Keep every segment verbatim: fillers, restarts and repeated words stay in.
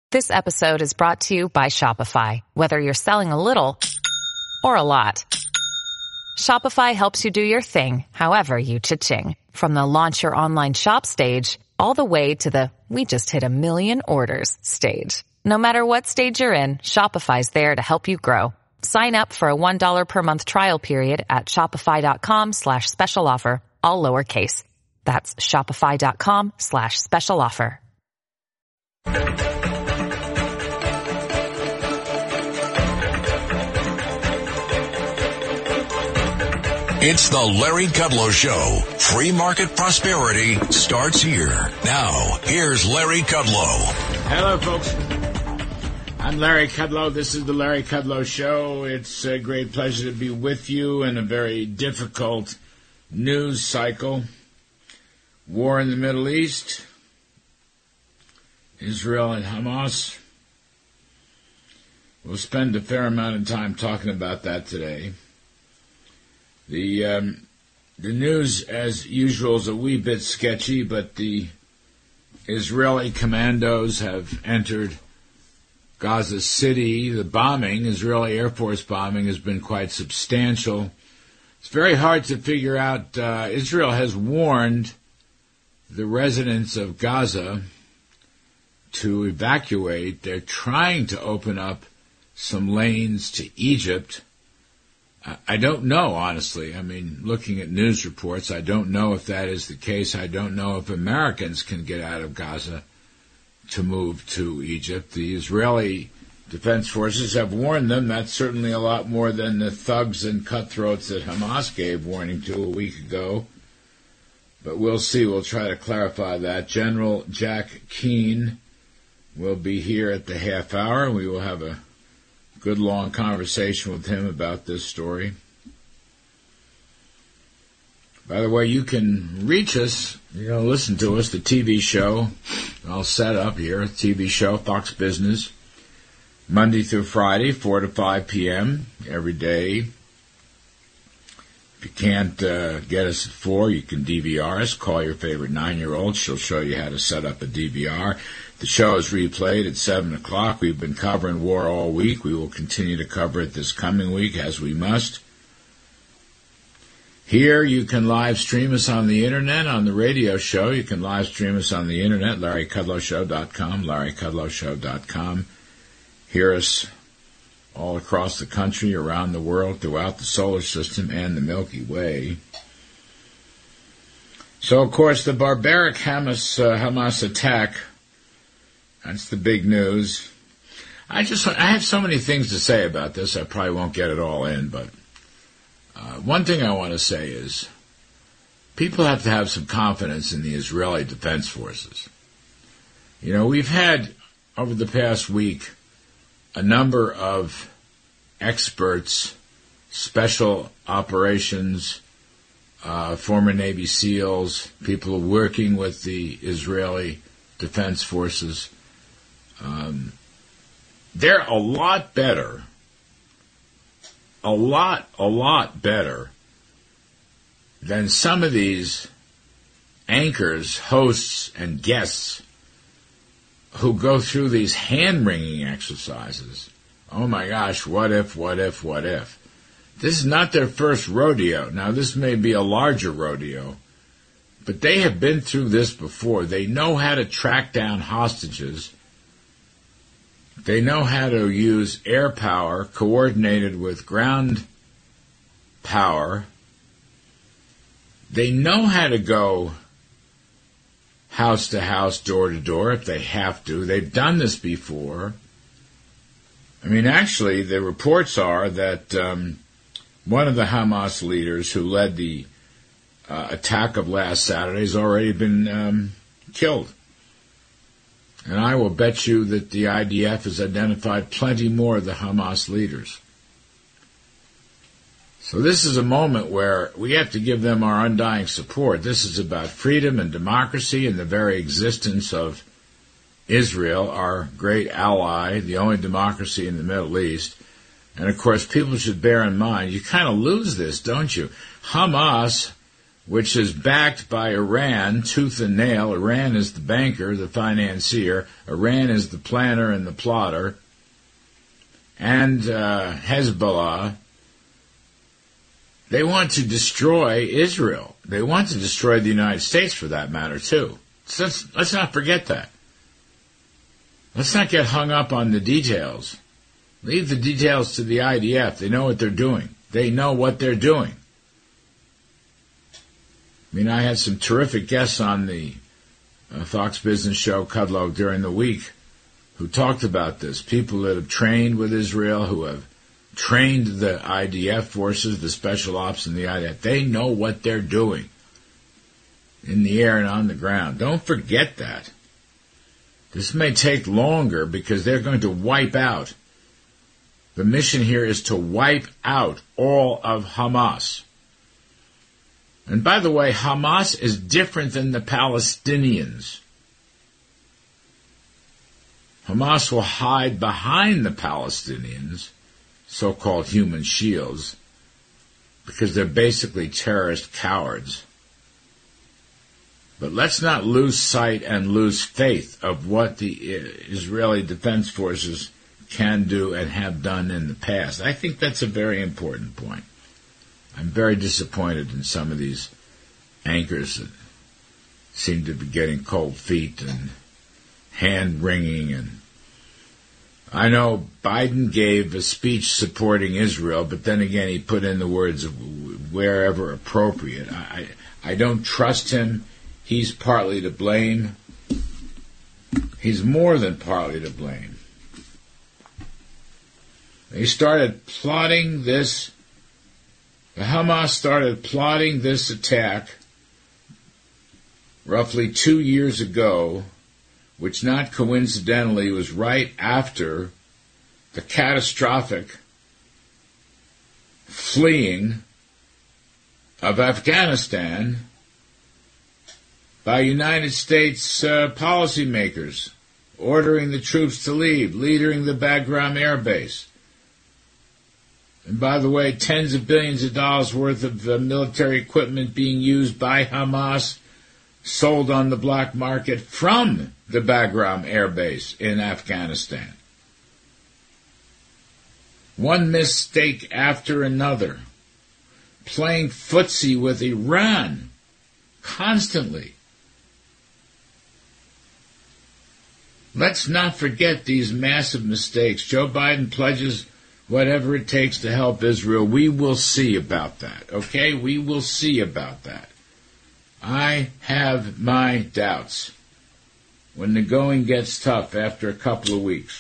This episode is brought to you by Shopify. Whether you're selling a little or a lot, Shopify helps you do your thing, however you cha-ching. From the launch your online shop stage, all the way to the we just hit a million orders stage. No matter what stage you're in, Shopify's there to help you grow. Sign up for a one dollar per month trial period at shopify.com slash special offer, all lowercase. That's shopify.com slash special offer. It's the Larry Kudlow Show. Free market prosperity starts here. Now, here's Larry Kudlow. Hello, folks. I'm Larry Kudlow. This is the Larry Kudlow Show. It's a great pleasure to be with you in a very difficult news cycle. War in the Middle East. Israel and Hamas. We'll spend a fair amount of time talking about that today. The um, the news, as usual, is a wee bit sketchy, but the Israeli commandos have entered Gaza City. The bombing, Israeli Air Force bombing, has been quite substantial. It's very hard to figure out. Uh, Israel has warned the residents of Gaza to evacuate. They're trying to open up some lanes to Egypt. I don't know, honestly. I mean, looking at news reports, I don't know if that is the case. I don't know if Americans can get out of Gaza to move to Egypt. The Israeli Defense Forces have warned them. That's certainly a lot more than the thugs and cutthroats that Hamas gave warning to a week ago. But we'll see. We'll try to clarify that. General Jack Keane will be here at the half hour. We will have a good long conversation with him about this story. By the way, you can reach us, you know, listen to us, the T V show, all set up here, T V show, Fox Business, Monday through Friday, four to five p.m. every day. If you can't uh, get us at four, you can D V R us. Call your favorite nine-year-old. She'll show you how to set up a D V R. The show is replayed at seven o'clock. We've been covering war all week. We will continue to cover it this coming week, as we must. Here, you can live stream us on the Internet, on the radio show. You can live stream us on the Internet, larry kudlow show dot com, larry kudlow show dot com. Hear us all across the country, around the world, throughout the solar system and the Milky Way. So, of course, the barbaric Hamas, uh, Hamas attack, that's the big news. I just, I have so many things to say about this. I probably won't get it all in, but uh, one thing I want to say is people have to have some confidence in the Israeli Defense Forces. You know, we've had, over the past week, a number of experts, special operations, uh, former Navy SEALs, people working with the Israeli Defense Forces. Um, they're a lot better, a lot, a lot better than some of these anchors, hosts, and guests who go through these hand-wringing exercises. Oh my gosh, what if, what if, what if? This is not their first rodeo. Now, this may be a larger rodeo, but they have been through this before. They know how to track down hostages. They know how to use air power coordinated with ground power. They know how to go house to house, door to door, if they have to. They've done this before. I mean, actually, the reports are that um, one of the Hamas leaders who led the uh, attack of last Saturday has already been um, killed. And I will bet you that the I D F has identified plenty more of the Hamas leaders. So this is a moment where we have to give them our undying support. This is about freedom and democracy and the very existence of Israel, our great ally, the only democracy in the Middle East. And, of course, people should bear in mind, you kind of lose this, don't you? Hamas which is backed by Iran, tooth and nail. Iran is the banker, the financier. Iran is the planner and the plotter. And uh, Hezbollah, they want to destroy Israel. They want to destroy the United States, for that matter, too. So let's, let's not forget that. Let's not get hung up on the details. Leave the details to the I D F. They know what they're doing. They know what they're doing. I mean, I had some terrific guests on the uh, Fox Business Show, Kudlow, during the week who talked about this. People that have trained with Israel, who have trained the I D F forces, the special ops and the I D F. They know what they're doing in the air and on the ground. Don't forget that. This may take longer because they're going to wipe out. The mission here is to wipe out all of Hamas. And by the way, Hamas is different than the Palestinians. Hamas will hide behind the Palestinians, so-called human shields, because they're basically terrorist cowards. But let's not lose sight and lose faith of what the Israeli Defense Forces can do and have done in the past. I think that's a very important point. I'm very disappointed in some of these anchors that seem to be getting cold feet and hand-wringing. And I know Biden gave a speech supporting Israel, but then again he put in the words wherever appropriate. I, I don't trust him. He's partly to blame. He's more than partly to blame. They started plotting this, the Hamas started plotting this attack roughly two years ago, which not coincidentally was right after the catastrophic fleeing of Afghanistan by United States uh, policymakers, ordering the troops to leave, leading the Bagram Air Base. And by the way, tens of billions of dollars worth of uh, military equipment being used by Hamas, sold on the black market from the Bagram Air Base in Afghanistan. One mistake after another. Playing footsie with Iran constantly. Let's not forget these massive mistakes. Joe Biden pledges whatever it takes to help Israel. We will see about that, okay? We will see about that. I have my doubts when the going gets tough after a couple of weeks.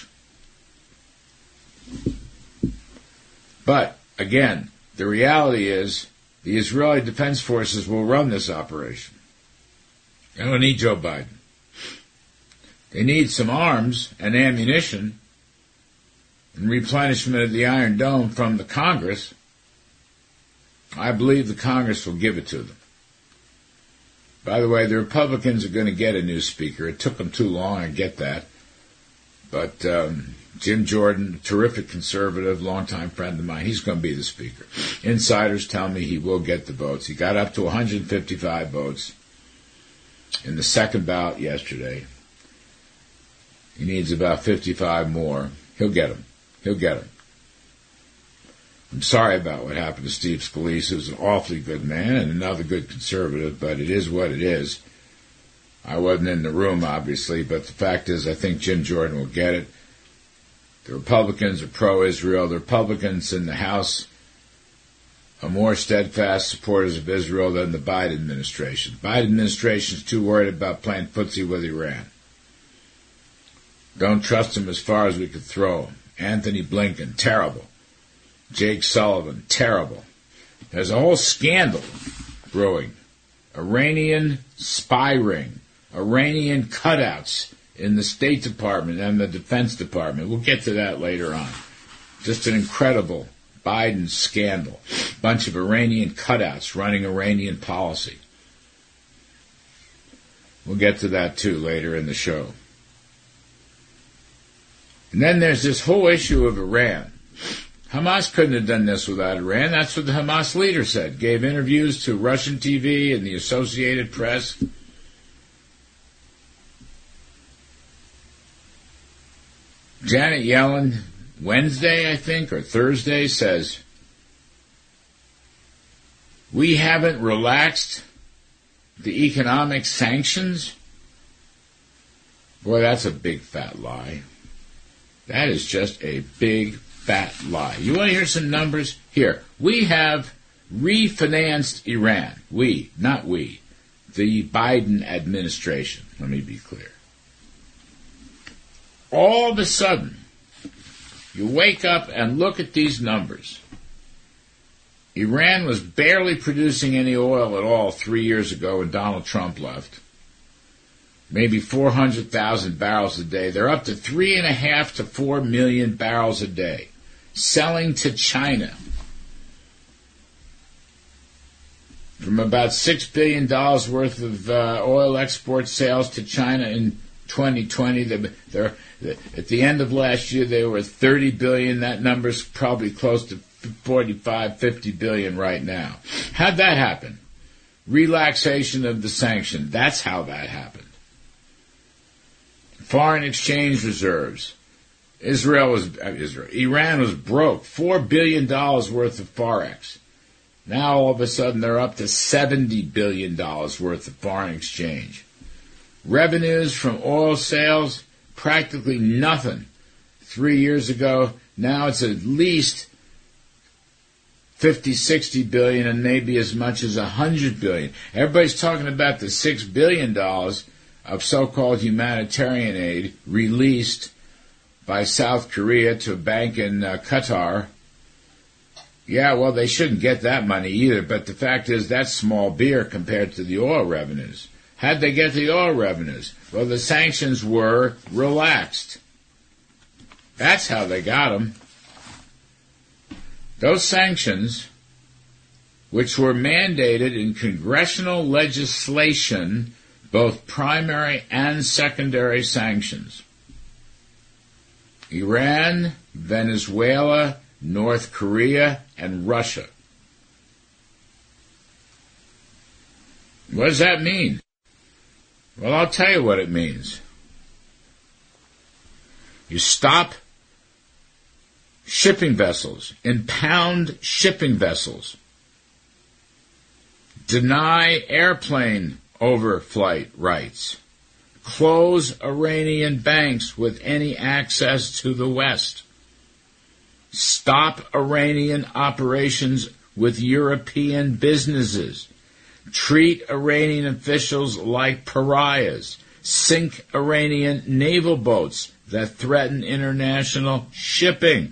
But, again, the reality is the Israeli Defense Forces will run this operation. They don't need Joe Biden. They need some arms and ammunition and replenishment of the Iron Dome from the Congress. I believe the Congress will give it to them. By the way, the Republicans are going to get a new speaker. It took them too long, I get that. But um, Jim Jordan, a terrific conservative, longtime friend of mine, he's going to be the speaker. Insiders tell me he will get the votes. He got up to one hundred fifty-five votes in the second ballot yesterday. He needs about fifty-five more. He'll get them. He'll get them. I'm sorry about what happened to Steve Scalise, who's an awfully good man and another good conservative, but it is what it is. I wasn't in the room, obviously, but the fact is I think Jim Jordan will get it. The Republicans are pro-Israel. The Republicans in the House are more steadfast supporters of Israel than the Biden administration. The Biden administration is too worried about playing footsie with Iran. Don't trust him as far as we could throw him. Anthony Blinken, terrible. Jake Sullivan, terrible. There's a whole scandal brewing. Iranian spy ring. Iranian cutouts in the State Department and the Defense Department. We'll get to that later on. Just an incredible Biden scandal. Bunch of Iranian cutouts running Iranian policy. We'll get to that too later in the show. And then there's this whole issue of Iran. Hamas couldn't have done this without Iran. That's what the Hamas leader said. Gave interviews to Russian T V and the Associated Press. Janet Yellen, Wednesday, I think, or Thursday, says, we haven't relaxed the economic sanctions. Boy, that's a big fat lie. That is just a big fat lie. You want to hear some numbers? Here, we have refinanced Iran. We, not we. The Biden administration. Let me be clear. All of a sudden, you wake up and look at these numbers. Iran was barely producing any oil at all three years ago when Donald Trump left. Maybe four hundred thousand barrels a day. They're up to three and a half to four million barrels a day. Selling to China. From about six billion dollars worth of uh, oil export sales to China in twenty twenty. They're, they're, at the end of last year, they were thirty billion dollars. That number's probably close to forty-five, fifty billion dollars right now. How'd that happen? Relaxation of the sanction. That's how that happened. Foreign exchange reserves. Israel was, uh, Israel, Iran was broke. Four billion dollars worth of Forex. Now all of a sudden they're up to seventy billion dollars worth of foreign exchange. Revenues from oil sales, practically nothing. Three years ago, now it's at least fifty, sixty billion and maybe as much as one hundred billion. Everybody's talking about the six billion dollars of so-called humanitarian aid released by South Korea to a bank in uh, Qatar. Yeah, well, they shouldn't get that money either, but the fact is that's small beer compared to the oil revenues. How'd they get the oil revenues? Well, the sanctions were relaxed. That's how they got them. Those sanctions, which were mandated in congressional legislation, both primary and secondary sanctions. Iran, Venezuela, North Korea, and Russia. What does that mean? Well, I'll tell you what it means. You stop shipping vessels, impound shipping vessels, deny airplane overflight rights, close Iranian banks with any access to the West, stop Iranian operations with European businesses, treat Iranian officials like pariahs, sink Iranian naval boats that threaten international shipping,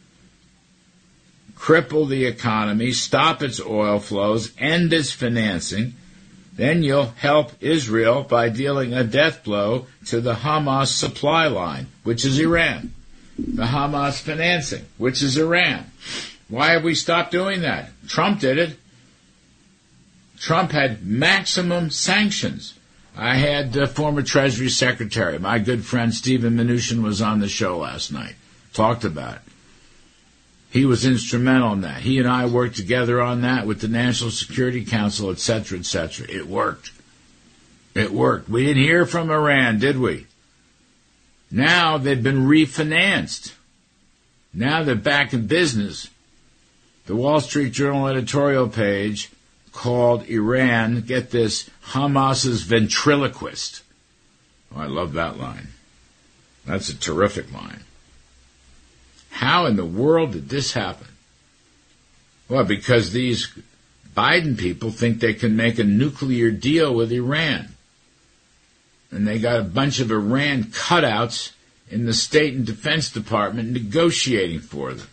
cripple the economy, stop its oil flows, end its financing. Then you'll help Israel by dealing a death blow to the Hamas supply line, which is Iran. The Hamas financing, which is Iran. Why have we stopped doing that? Trump did it. Trump had maximum sanctions. I had the former Treasury Secretary, my good friend Stephen Mnuchin, was on the show last night, talked about it. He was instrumental in that. He and I worked together on that with the National Security Council, et cetera, et cetera. It worked. It worked. We didn't hear from Iran, did we? Now they've been refinanced. Now they're back in business. The Wall Street Journal editorial page called Iran, get this, Hamas's ventriloquist. Oh, I love that line. That's a terrific line. How in the world did this happen? Well, because these Biden people think they can make a nuclear deal with Iran. And they got a bunch of Iran cutouts in the State and Defense Department negotiating for them.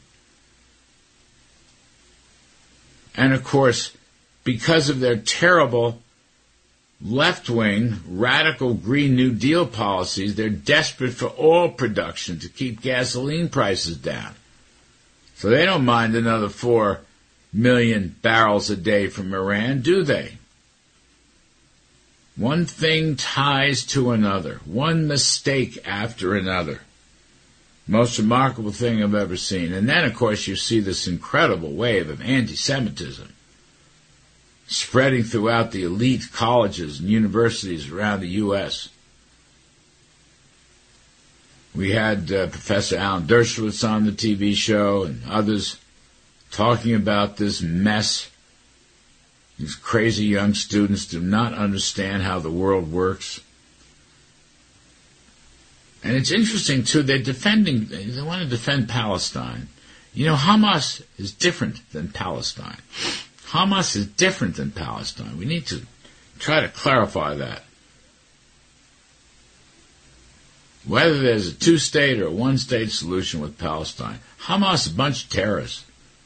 And, of course, because of their terrible left-wing, radical Green New Deal policies, they're desperate for oil production to keep gasoline prices down. So they don't mind another four million barrels a day from Iran, do they? One thing ties to another, one mistake after another. Most remarkable thing I've ever seen. And then, of course, you see this incredible wave of anti-Semitism spreading throughout the elite colleges and universities around the U S We had uh, Professor Alan Dershowitz on the T V show and others talking about this mess. These crazy young students do not understand how the world works. And it's interesting, too, they're defending, they want to defend Palestine. You know, Hamas is different than Palestine. Hamas is different than Palestine. We need to try to clarify that. Whether there's a two-state or a one-state solution with Palestine, Hamas is a bunch of terrorists.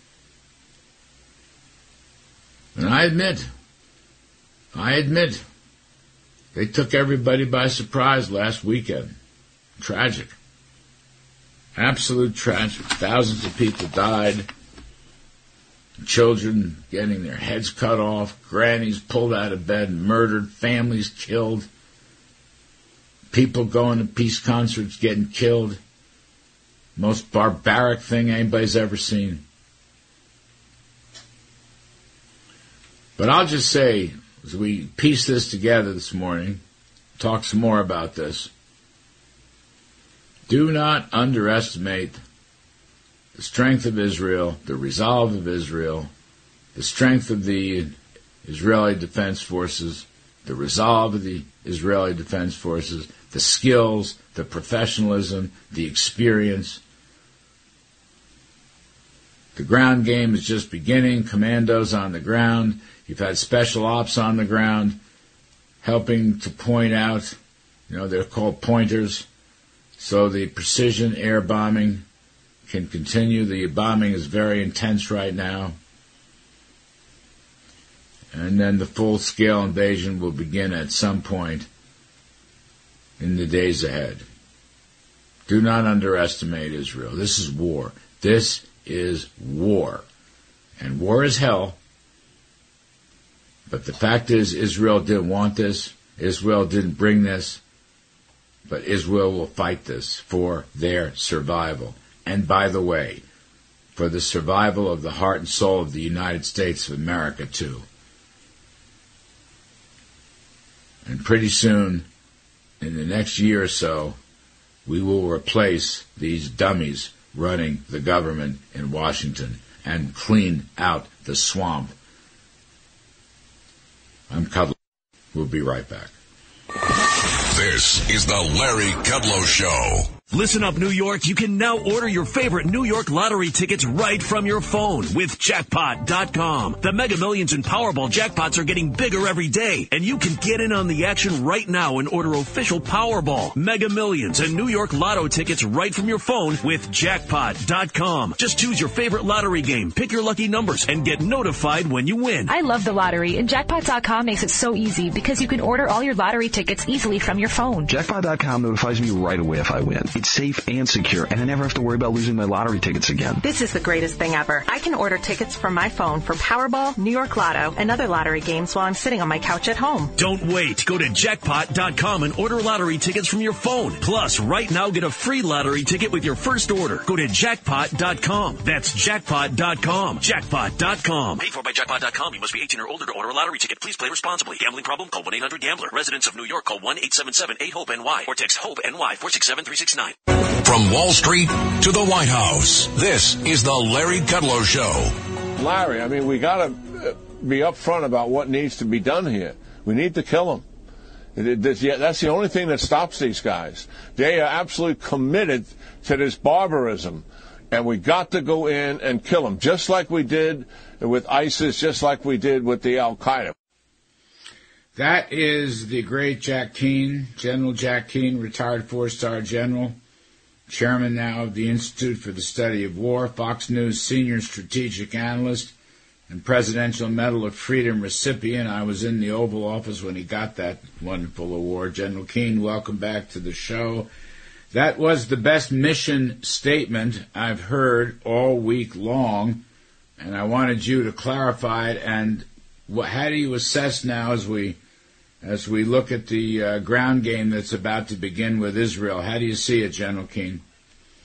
And I admit, I admit, they took everybody by surprise last weekend. Tragic. Absolute tragic. Thousands of people died. Children getting their heads cut off. Grannies pulled out of bed and murdered. Families killed. People going to peace concerts getting killed. Most barbaric thing anybody's ever seen. But I'll just say, as we piece this together this morning, talk some more about this, do not underestimate the strength of Israel, the resolve of Israel, the strength of the Israeli Defense Forces, the resolve of the Israeli Defense Forces, the skills, the professionalism, the experience. The ground game is just beginning. Commandos on the ground. You've had special ops on the ground helping to point out, you know, they're called pointers, so the precision air bombing can continue. The bombing is very intense right now. And then the full-scale invasion will begin at some point in the days ahead. Do not underestimate Israel. This is war. This is war. And war is hell. But the fact is, Israel didn't want this. Israel didn't bring this. But Israel will fight this for their survival. And by the way, for the survival of the heart and soul of the United States of America, too. And pretty soon, in the next year or so, we will replace these dummies running the government in Washington and clean out the swamp. I'm Kudlow. We'll be right back. This is the Larry Kudlow Show. Listen up, New York. You can now order your favorite New York lottery tickets right from your phone with jackpot dot com. The Mega Millions and Powerball jackpots are getting bigger every day, and you can get in on the action right now and order official Powerball, Mega Millions, and New York Lotto tickets right from your phone with jackpot dot com. Just choose your favorite lottery game, pick your lucky numbers, and get notified when you win. I love the lottery, and jackpot dot com makes it so easy because you can order all your lottery tickets easily from your phone. jackpot dot com notifies me right away if I win. It's safe and secure, and I never have to worry about losing my lottery tickets again. This is the greatest thing ever. I can order tickets from my phone for Powerball, New York Lotto, and other lottery games while I'm sitting on my couch at home. Don't wait. Go to jackpot dot com and order lottery tickets from your phone. Plus, right now, get a free lottery ticket with your first order. Go to jackpot dot com. That's jackpot dot com. jackpot dot com. Paid for by jackpot dot com. You must be eighteen or older to order a lottery ticket. Please play responsibly. Gambling problem? Call one eight hundred gambler. Residents of New York, call one eight seven seven eight hope N Y or text HOPE-NY four six seven three six nine. From Wall Street to the White House, this is the Larry Kudlow Show. Larry, I mean, we got to be upfront about what needs to be done here. We need to kill them. It, it, yeah, that's the only thing that stops these guys. They are absolutely committed to this barbarism, and we got to go in and kill them, just like we did with ISIS, just like we did with the Al-Qaeda. That is the great Jack Keane, General Jack Keane, retired four-star general, chairman now of the Institute for the Study of War, Fox News senior strategic analyst, and Presidential Medal of Freedom recipient. I was in the Oval Office when he got that wonderful award. General Keane, welcome back to the show. That was the best mission statement I've heard all week long, and I wanted you to clarify it. And what, how do you assess now as we as we look at the uh, ground game that's about to begin with Israel? How do you see it, General Keane?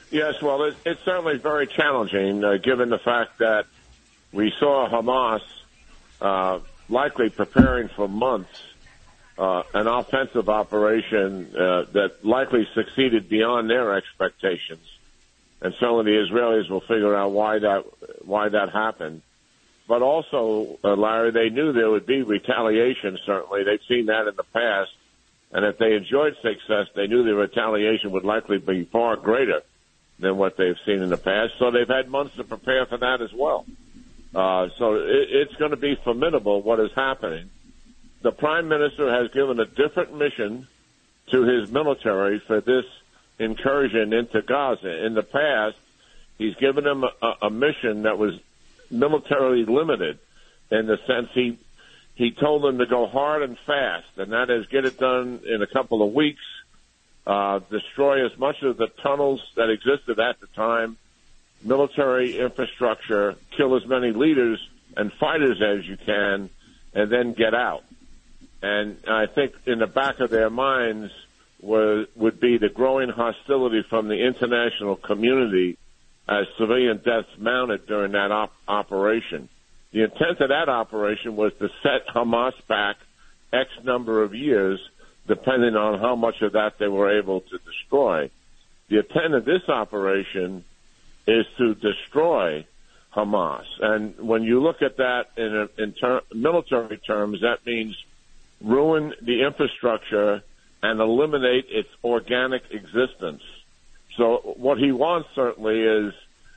Yes, well, it, it's certainly very challenging, uh, given the fact that we saw Hamas uh, likely preparing for months uh, an offensive operation uh, that likely succeeded beyond their expectations. And some of the Israelis will figure out why that why that happened. But also, uh, Larry, they knew there would be retaliation, certainly. They've seen that in the past. And if they enjoyed success, they knew the retaliation would likely be far greater than what they've seen in the past. So they've had months to prepare for that as well. Uh, so it, it's going to be formidable what is happening. The Prime Minister has given a different mission to his military for this incursion into Gaza. In the past, he's given them a, a mission that was militarily limited in the sense he he told them to go hard and fast, and that is get it done in a couple of weeks, uh, destroy as much of the tunnels that existed at the time, military infrastructure, kill as many leaders and fighters as you can, and then get out. And I think in the back of their minds was, would be the growing hostility from the international community as civilian deaths mounted during that op- operation. The intent of that operation was to set Hamas back X number of years, depending on how much of that they were able to destroy. The intent of this operation is to destroy Hamas. And when you look at that in, a, in ter- military terms, that means ruin the infrastructure and eliminate its organic existence. So what he wants certainly is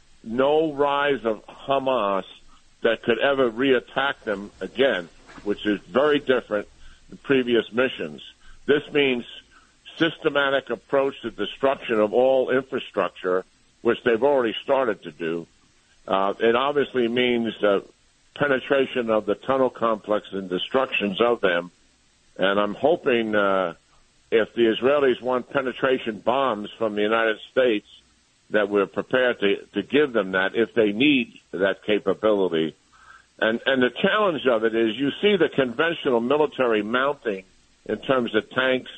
no rise of Hamas that could ever reattack them again, which is very different than previous missions. This means systematic approach to destruction of all infrastructure, which they've already started to do. Uh, it obviously means uh, penetration of the tunnel complex and destructions of them. And I'm hoping uh, if the Israelis want penetration bombs from the United States, that we're prepared to, to give them that if they need that capability. And, and the challenge of it is you see the conventional military mounting in terms of tanks,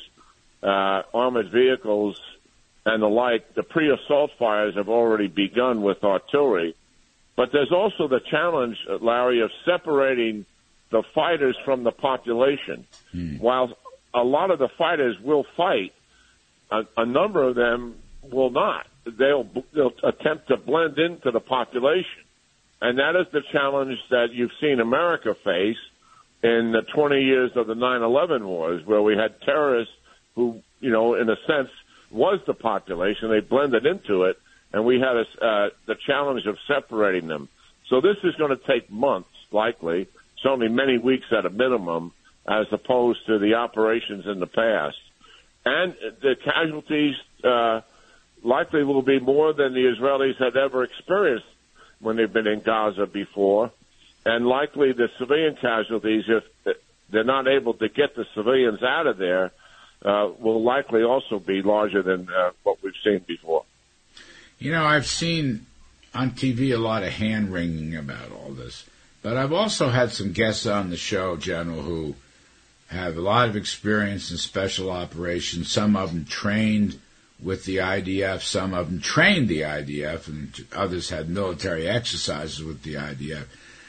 uh, armored vehicles, and the like. The pre-assault fires have already begun with artillery. But there's also the challenge, Larry, of separating the fighters from the population. Hmm. While a lot of the fighters will fight, a, a number of them will not. They'll, they'll attempt to blend into the population. And that is the challenge that you've seen America face in the twenty years of the nine eleven wars, where we had terrorists who, you know, in a sense, was the population. They blended into it, and we had a, uh, the challenge of separating them. So this is going to take months, likely, certainly many weeks at a minimum, as opposed to the operations in the past. And the casualties uh, likely will be more than the Israelis had ever experienced when they've been in Gaza before. And likely the civilian casualties, if they're not able to get the civilians out of there, uh, will likely also be larger than uh, what we've seen before. You know, I've seen on T V a lot of hand-wringing about all this. But I've also had some guests on the show, General, who have a lot of experience in special operations. Some of them trained with the I D F, some of them trained the I D F, and others had military exercises with the I D F.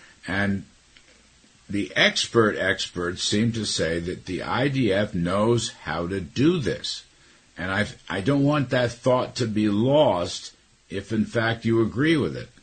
And the expert experts seem to say that the I D F knows how to do this. And I I don't want that thought to be lost if, in fact, you agree with it.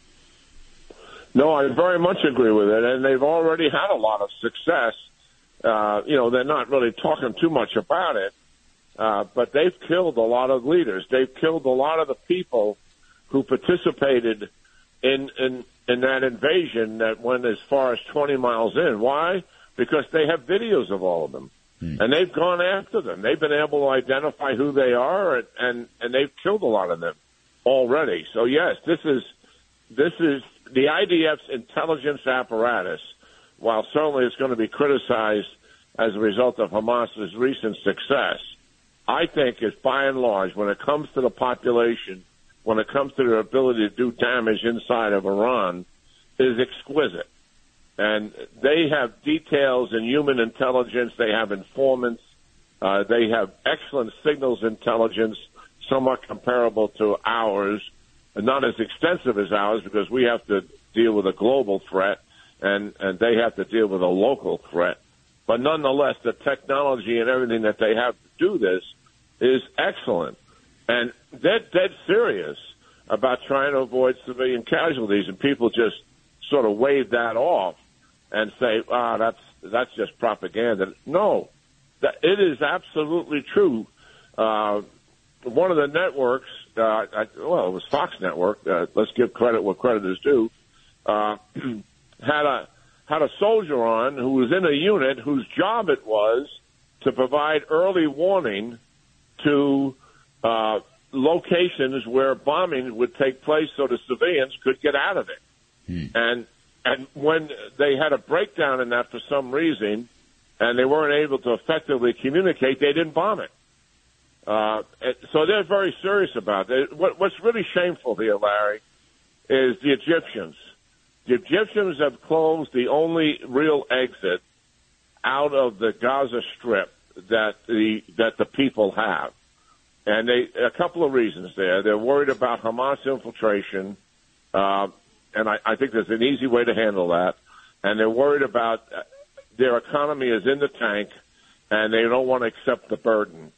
No, I very much agree with it, and they've already had a lot of success. Uh, you know, they're not really talking too much about it, uh, but they've killed a lot of leaders. They've killed a lot of the people who participated in in, in that invasion that went as far as twenty miles in. Why? Because they have videos of all of them, hmm. and they've gone after them. They've been able to identify who they are, and, and, and they've killed a lot of them already. So, yes, this is this is the I D F's intelligence apparatus, while certainly it's going to be criticized as a result of Hamas's recent success, I think is by and large, when it comes to the population, when it comes to their ability to do damage inside of Iran, is exquisite. And they have details in human intelligence. They have informants. Uh, they have excellent signals intelligence. somewhat comparable to ours, not as extensive as ours because we have to deal with a global threat and, and they have to deal with a local threat. But nonetheless, the technology and everything that they have to do this is excellent. And they're dead serious about trying to avoid civilian casualties, and people just sort of wave that off and say, ah, that's that's just propaganda. No, that, it is absolutely true. Uh, one of the networks, uh, I, well, it was Fox Network, uh, let's give credit where credit is due, uh, had a had a soldier on who was in a unit whose job it was to provide early warning to uh, locations where bombing would take place so the civilians could get out of it. Hmm. And and when they had a breakdown in that for some reason and they weren't able to effectively communicate, they didn't bomb it. Uh, so they're very serious about it. What, what's really shameful here, Larry, is the Egyptians. The Egyptians have closed the only real exit out of the Gaza Strip that the that the people have. And they a couple of reasons there. They're worried about Hamas infiltration, uh, and I, I think there's an easy way to handle that. And they're worried about their economy is in the tank, and they don't want to accept the burden.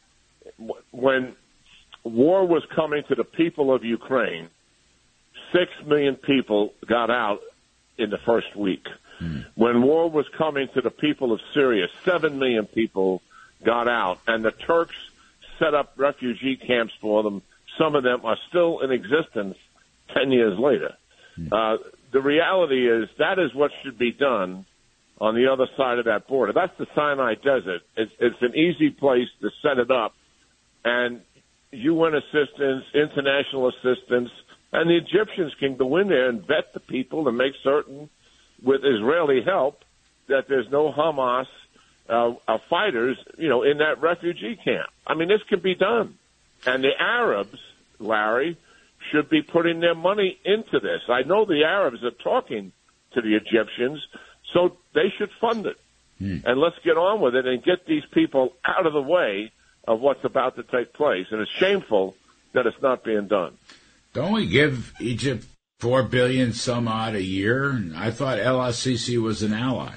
When war was coming to the people of Ukraine, six million people got out in the first week. Mm. When war was coming to the people of Syria, seven million people got out, and the Turks set up refugee camps for them. Some of them are still in existence ten years later. Mm. Uh, the reality is that is what should be done on the other side of that border. That's the Sinai Desert. It's, it's an easy place to set it up, and U N assistance, international assistance, and the Egyptians can go in there and vet the people and make certain, with Israeli help, that there's no Hamas uh, uh, fighters, you know, in that refugee camp. I mean, this can be done. And the Arabs, Larry, should be putting their money into this. I know the Arabs are talking to the Egyptians, so they should fund it. Mm. And let's get on with it and get these people out of the way of what's about to take place. And it's shameful that it's not being done. Don't we give Egypt four billion dollars some odd a year? I thought El Sisi was an ally.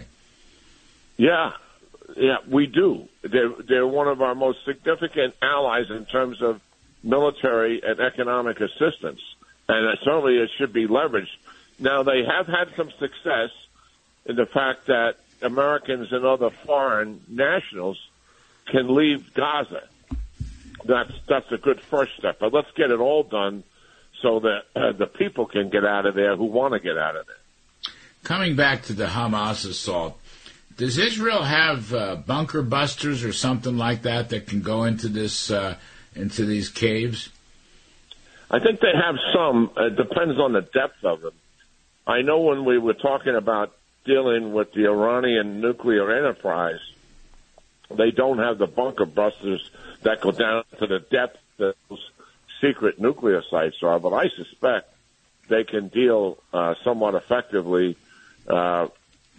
Yeah, yeah, we do. They're, they're one of our most significant allies in terms of military and economic assistance, and certainly it should be leveraged. Now, they have had some success in the fact that Americans and other foreign nationals can leave Gaza. That's that's a good first step, but let's get it all done so that uh, the people can get out of there who want to get out of there. Coming back to the Hamas assault, does Israel have uh, bunker busters or something like that that can go into this uh, into these caves? I think they have some. It depends on the depth of them. I know when we were talking about dealing with the Iranian nuclear enterprise, they don't have the bunker busters that go down to the depth that those secret nuclear sites are, but I suspect they can deal uh, somewhat effectively uh,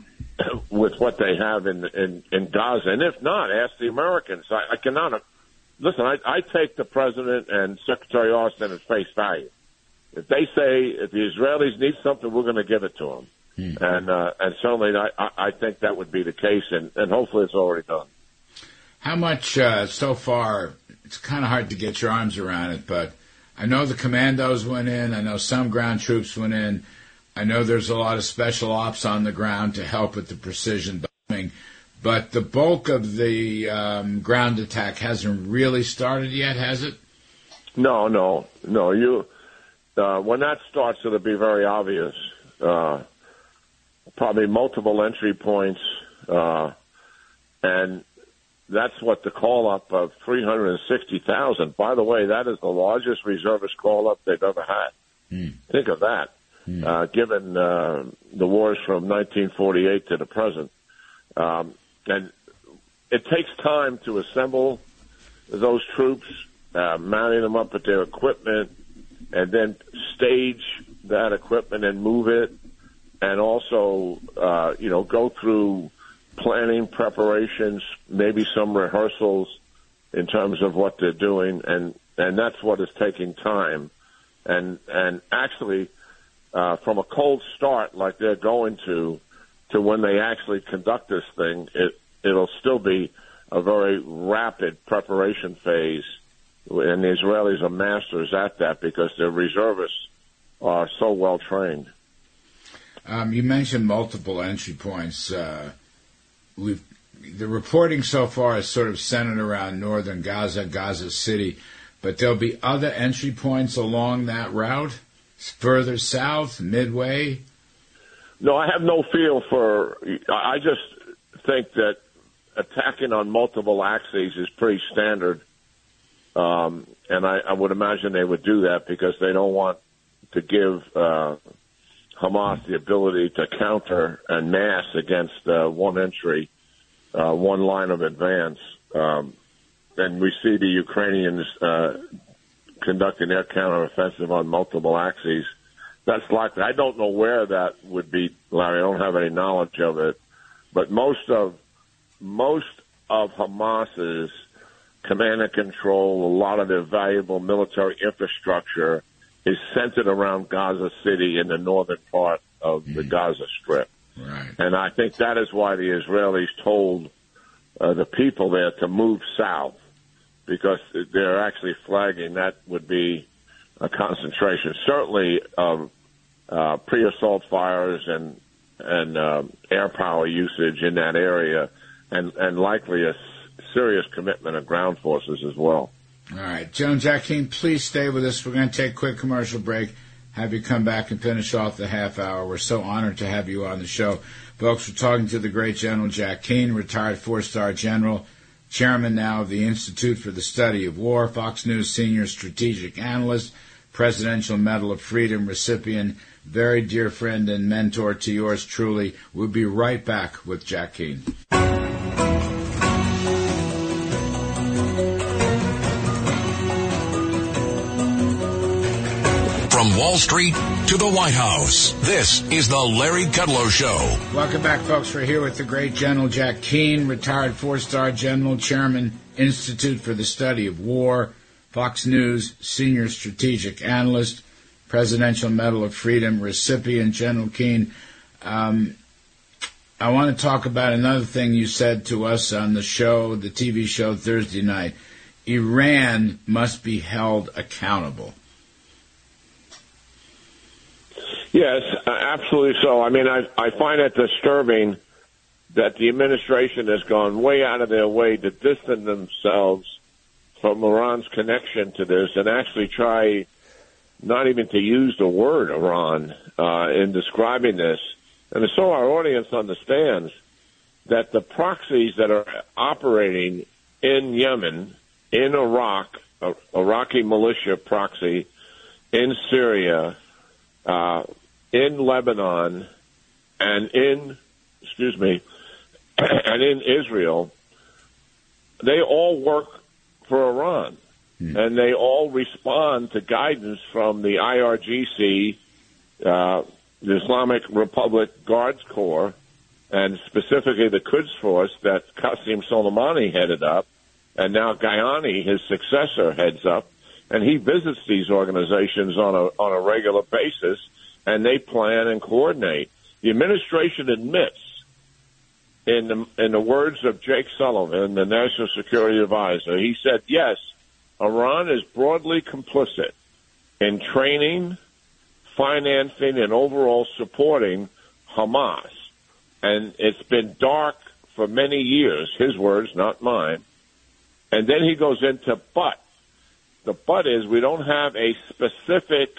with what they have in, in, in Gaza. And if not, ask the Americans. I, I cannot. Listen, I, I take the President and Secretary Austin at face value. If they say if the Israelis need something, we're going to give it to them. Hmm. And uh, and certainly I, I think that would be the case, and, and hopefully it's already done. How much uh, so far? It's kind of hard to get your arms around it, but I know the commandos went in. I know some ground troops went in. I know there's a lot of special ops on the ground to help with the precision bombing. But the bulk of the um, ground attack hasn't really started yet, has it? No, no, no. You uh, when that starts, it'll be very obvious. Uh, probably multiple entry points, uh, and that's what the call-up of three hundred sixty thousand. By the way, that is the largest reservist call-up they've ever had. Mm. Think of that, mm. uh, given uh, the wars from nineteen forty-eight to the present. Um, and it takes time to assemble those troops, uh, mounting them up with their equipment, and then stage that equipment and move it, and also, uh, you know, go through planning, preparations, maybe some rehearsals in terms of what they're doing. And and that's what is taking time. And and actually, uh, from a cold start like they're going to, to when they actually conduct this thing, it it'll still be a very rapid preparation phase. And the Israelis are masters at that because their reservists are so well trained. Um, you mentioned multiple entry points. Uh, we've the reporting so far is sort of centered around northern Gaza, Gaza City, but there'll be other entry points along that route, further south, midway. No, I have no feel for. I just think that attacking on multiple axes is pretty standard, um, and I, I would imagine they would do that because they don't want to give uh, Hamas the ability to counter en masse against uh, one entry, uh, one line of advance. Um, and we see the Ukrainians uh, conducting their counteroffensive on multiple axes. That's likely. I don't know where that would be, Larry. I don't have any knowledge of it. But most of most of Hamas's command and control, a lot of their valuable military infrastructure is centered around Gaza City in the northern part of the mm. Gaza Strip. Right. And I think that is why the Israelis told uh, the people there to move south, because they're actually flagging that would be a concentration, certainly of uh, pre-assault fires and and um, air power usage in that area, and, and likely a s- serious commitment of ground forces as well. All right. General Jack Keane, please stay with us. We're going to take a quick commercial break, have you come back and finish off the half hour. We're so honored to have you on the show. Folks, we're talking to the great General Jack Keane, retired four-star general, chairman now of the Institute for the Study of War, Fox News senior strategic analyst, Presidential Medal of Freedom recipient, very dear friend and mentor to yours truly. We'll be right back with Jack Keane. From Wall Street to the White House, this is the Larry Kudlow Show. Welcome back, folks. We're here with the great General Jack Keane, retired four-star general, chairman, Institute for the Study of War, Fox News senior strategic analyst, Presidential Medal of Freedom recipient. General Keane, um, I want to talk about another thing you said to us on the show, the T V show Thursday night. Iran must be held accountable. Yes, absolutely so. I mean, I, I find it disturbing that the administration has gone way out of their way to distance themselves from Iran's connection to this and actually try not even to use the word Iran uh, in describing this. And so our audience understands that the proxies that are operating in Yemen, in Iraq, uh, Iraqi militia proxy, in Syria, uh, in Lebanon, and in, excuse me, and in Israel, they all work for Iran. Hmm. And they all respond to guidance from the I R G C, uh, the Islamic Republic Guards Corps, and specifically the Quds Force that Qasem Soleimani headed up, and now Gayani, his successor, heads up. And he visits these organizations on a on a regular basis, and they plan and coordinate. The administration admits, in the, in the words of Jake Sullivan, the National Security Advisor, he said, yes, Iran is broadly complicit in training, financing, and overall supporting Hamas. And it's been dark for many years, his words, not mine. And then he goes into but. The but is we don't have a specific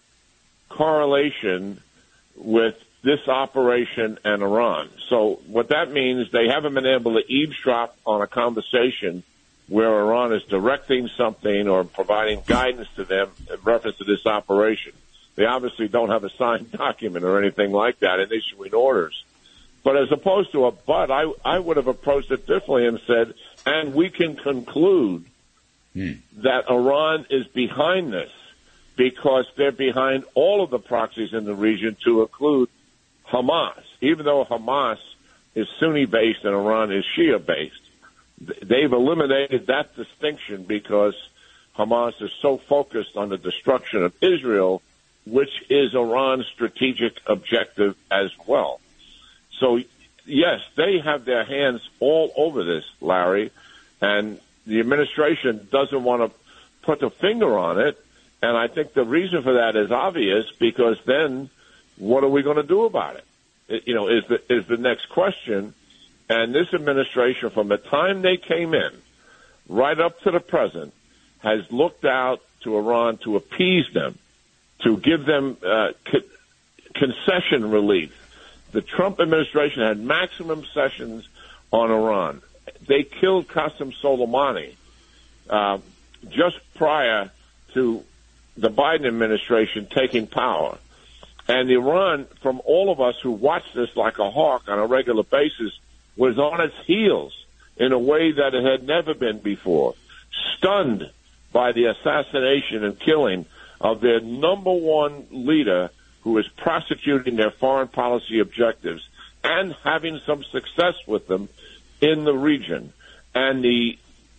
correlation with this operation and Iran. So what that means, they haven't been able to eavesdrop on a conversation where Iran is directing something or providing guidance to them in reference to this operation. They obviously don't have a signed document or anything like that in issuing orders. But as opposed to a but, I, I would have approached it differently and said, and we can conclude hmm. that Iran is behind this because they're behind all of the proxies in the region to include Hamas. Even though Hamas is Sunni-based and Iran is Shia-based, they've eliminated that distinction because Hamas is so focused on the destruction of Israel, which is Iran's strategic objective as well. So, yes, they have their hands all over this, Larry, and the administration doesn't want to put a finger on it, and I think the reason for that is obvious, because then what are we going to do about it? It you know, is the, is the next question. And this administration, from the time they came in, right up to the present, has looked out to Iran to appease them, to give them uh, co- concession relief. The Trump administration had maximum sessions on Iran. They killed Qasem Soleimani uh, just prior to the Biden administration taking power. And Iran, from all of us who watch this like a hawk on a regular basis, was on its heels in a way that it had never been before, stunned by the assassination and killing of their number one leader, who is prosecuting their foreign policy objectives and having some success with them in the region. And the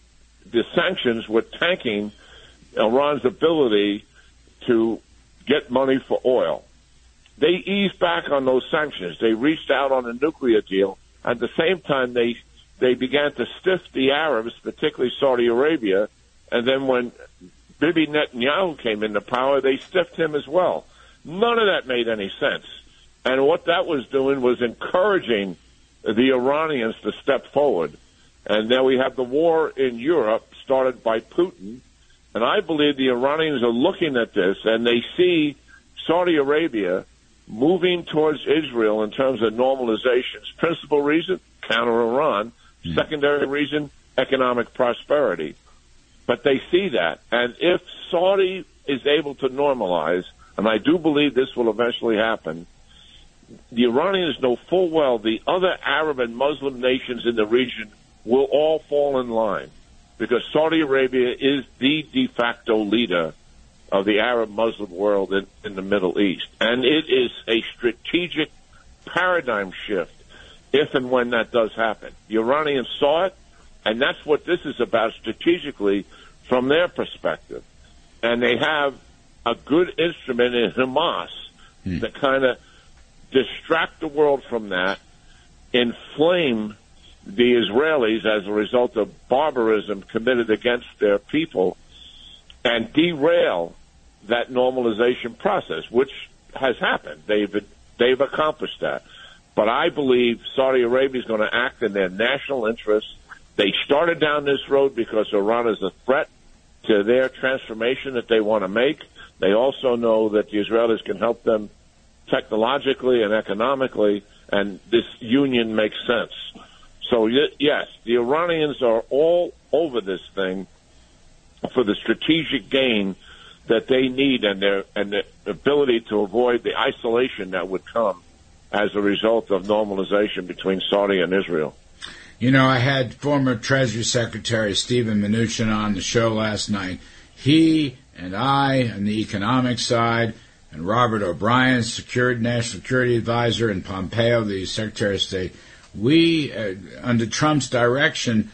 the sanctions were tanking Iran's ability to get money for oil. They eased back on those sanctions. They reached out on a nuclear deal. At the same time, they they began to stiff the Arabs, particularly Saudi Arabia. And then when Bibi Netanyahu came into power, they stiffed him as well. None of that made any sense. And what that was doing was encouraging the Iranians to step forward. And now we have the war in Europe started by Putin. And I believe the Iranians are looking at this, and they see Saudi Arabia moving towards Israel in terms of normalizations. Principal reason, counter Iran. Mm. Secondary reason, economic prosperity. But they see that. And if Saudi is able to normalize, and I do believe this will eventually happen, the Iranians know full well the other Arab and Muslim nations in the region will all fall in line, because Saudi Arabia is the de facto leader of the Arab Muslim world in, in the Middle East. And it is a strategic paradigm shift if and when that does happen. The Iranians saw it, and that's what this is about strategically from their perspective. And they have a good instrument in Hamas hmm. to kind of distract the world from that, inflame the Israelis as a result of barbarism committed against their people, and derail that normalization process, which has happened. They've they've accomplished that. But I believe Saudi Arabia is going to act in their national interests. They started down this road because Iran is a threat to their transformation that they want to make. They also know that the Israelis can help them technologically and economically, and this union makes sense. So, yes, the Iranians are all over this thing for the strategic gain that they need, and their and their ability to avoid the isolation that would come as a result of normalization between Saudi and Israel. You know, I had former Treasury Secretary Steven Mnuchin on the show last night. He and I, on the economic side, and Robert O'Brien, Security, National Security Advisor, and Pompeo, the Secretary of State, we, uh, under Trump's direction,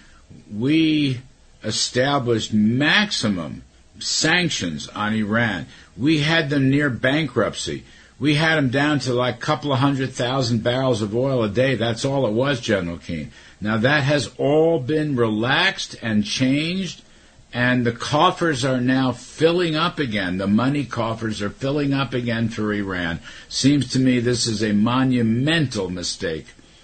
we established maximum sanctions on Iran. We had them near bankruptcy. We had them down to like a couple of hundred thousand barrels of oil a day. That's all it was, General Keane. Now, that has all been relaxed and changed, and the coffers are now filling up again. The money coffers are filling up again for Iran. Seems to me this is a monumental mistake.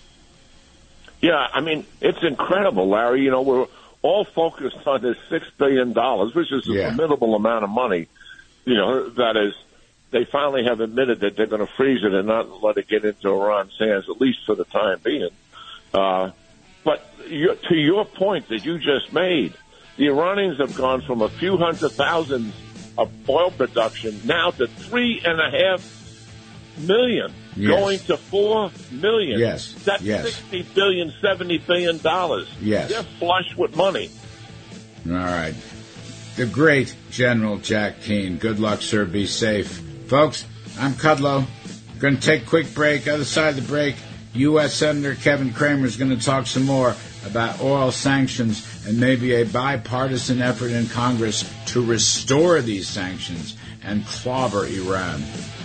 Yeah, I mean, it's incredible, Larry. You know, we're all focused on this six billion dollars, which is a yeah. formidable amount of money. You know, that is, they finally have admitted that they're going to freeze it and not let it get into Iran's hands, at least for the time being. Uh, but you, to your point that you just made, the Iranians have gone from a few hundred thousand of oil production now to three and a half million, yes. going to four million. Yes. That's yes. sixty billion, seventy billion dollars. Yes. They're flush with money. All right. The great General Jack Keane. Good luck, sir. Be safe. Folks, I'm Kudlow. Going to take a quick break. Other side of the break, U S Senator Kevin Cramer is going to talk some more about oil sanctions and maybe a bipartisan effort in Congress to restore these sanctions and clobber Iran.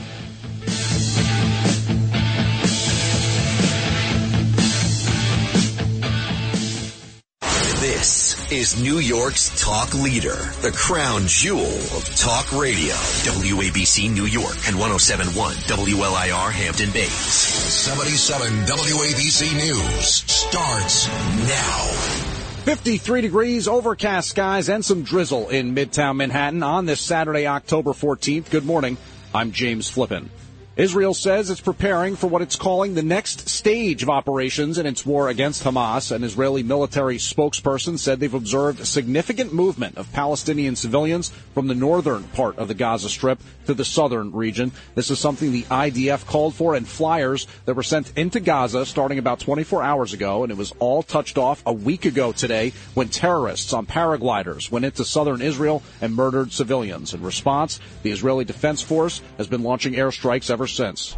This is New York's talk leader, the crown jewel of talk radio. W A B C New York and one oh seven point one W L I R Hampton Bays. seventy-seven W A B C News starts now. fifty-three degrees, overcast skies, and some drizzle in Midtown Manhattan on this Saturday, October fourteenth. Good morning. I'm James Flippin. Israel says it's preparing for what it's calling the next stage of operations in its war against Hamas. An Israeli military spokesperson said they've observed significant movement of Palestinian civilians from the northern part of the Gaza Strip to the southern region. This is something the I D F called for in flyers that were sent into Gaza starting about twenty-four hours ago, and it was all touched off a week ago today when terrorists on paragliders went into southern Israel and murdered civilians. In response, the Israeli Defense Force has been launching airstrikes ever since.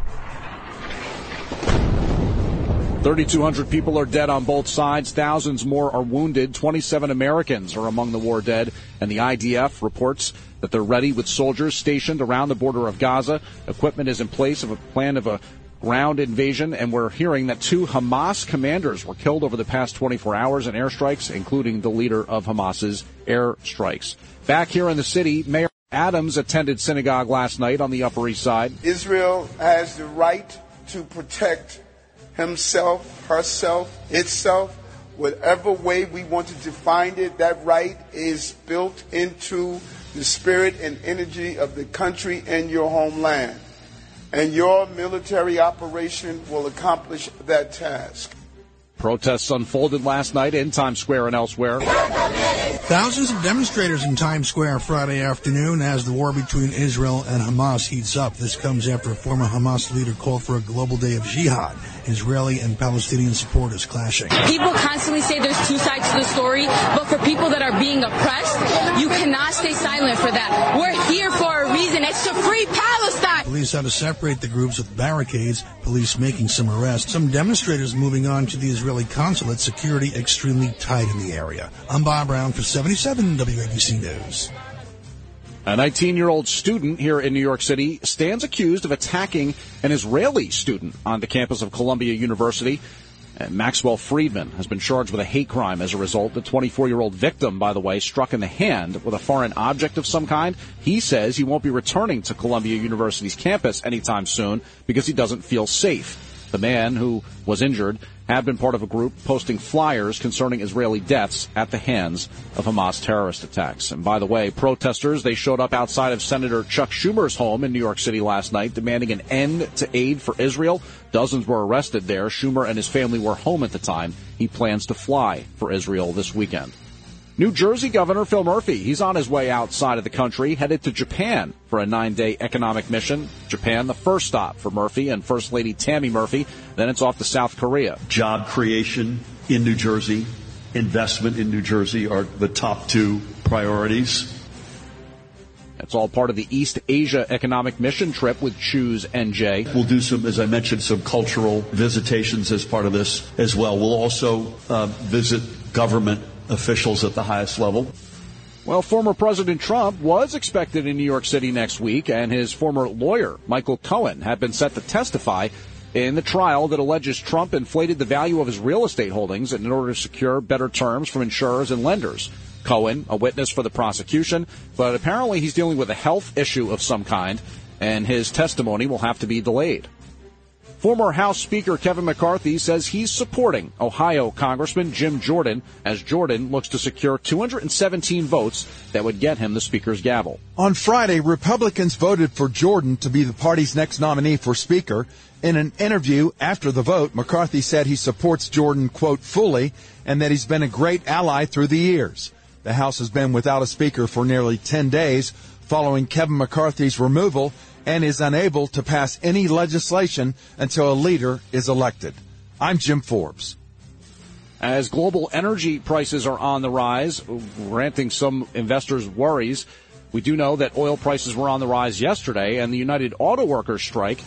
thirty-two hundred people are dead on both sides. Thousands more are wounded. twenty-seven Americans are among the war dead. And the I D F reports that they're ready with soldiers stationed around the border of Gaza. Equipment is in place of a plan of a ground invasion. And we're hearing that two Hamas commanders were killed over the past twenty-four hours in airstrikes, including the leader of Hamas's airstrikes. Back here in the city, Mayor Adams attended synagogue last night on the Upper East Side. Israel has the right to protect himself, herself, itself, whatever way we want to define it. That right is built into the spirit and energy of the country and your homeland. And your military operation will accomplish that task. Protests unfolded last night in Times Square and elsewhere. Thousands of demonstrators in Times Square Friday afternoon as the war between Israel and Hamas heats up. This comes after a former Hamas leader called for a global day of jihad. Israeli and Palestinian supporters clashing. People constantly say there's two sides to the story, but for people that are being oppressed, you cannot stay silent for that. We're here for a reason. It's to free Palestine. Police had to separate the groups with barricades, police making some arrests. Some demonstrators moving on to the Israeli consulate, security extremely tight in the area. I'm Bob Brown for seventy-seven W A B C News. A nineteen-year-old student here in New York City stands accused of attacking an Israeli student on the campus of Columbia University. And Maxwell Friedman has been charged with a hate crime as a result. The twenty-four-year-old victim, by the way, struck in the hand with a foreign object of some kind. He says he won't be returning to Columbia University's campus anytime soon because he doesn't feel safe. The man who was injured had been part of a group posting flyers concerning Israeli deaths at the hands of Hamas terrorist attacks. And by the way, protesters, they showed up outside of Senator Chuck Schumer's home in New York City last night demanding an end to aid for Israel. Dozens were arrested there. Schumer and his family were home at the time. He plans to fly for Israel this weekend. New Jersey Governor Phil Murphy, he's on his way outside of the country, headed to Japan for a nine-day economic mission. Japan, the first stop for Murphy and First Lady Tammy Murphy. Then it's off to South Korea. Job creation in New Jersey, investment in New Jersey are the top two priorities. It's all part of the East Asia economic mission trip with Choose N J. We'll do some, as I mentioned, some cultural visitations as part of this as well. We'll also uh, visit government officials at the highest level. Well, former President Trump was expected in New York City next week, and his former lawyer, Michael Cohen, had been set to testify in the trial that alleges Trump inflated the value of his real estate holdings in order to secure better terms from insurers and lenders. Cohen, a witness for the prosecution, but apparently he's dealing with a health issue of some kind, and his testimony will have to be delayed. Former House Speaker Kevin McCarthy says he's supporting Ohio Congressman Jim Jordan as Jordan looks to secure two hundred seventeen votes that would get him the Speaker's gavel. On Friday, Republicans voted for Jordan to be the party's next nominee for Speaker. In an interview after the vote, McCarthy said he supports Jordan, quote, fully, and that he's been a great ally through the years. The House has been without a Speaker for nearly ten days following Kevin McCarthy's removal and is unable to pass any legislation until a leader is elected. I'm Jim Forbes. As global energy prices are on the rise, granting some investors worries, we do know that oil prices were on the rise yesterday, and the United Auto Workers strike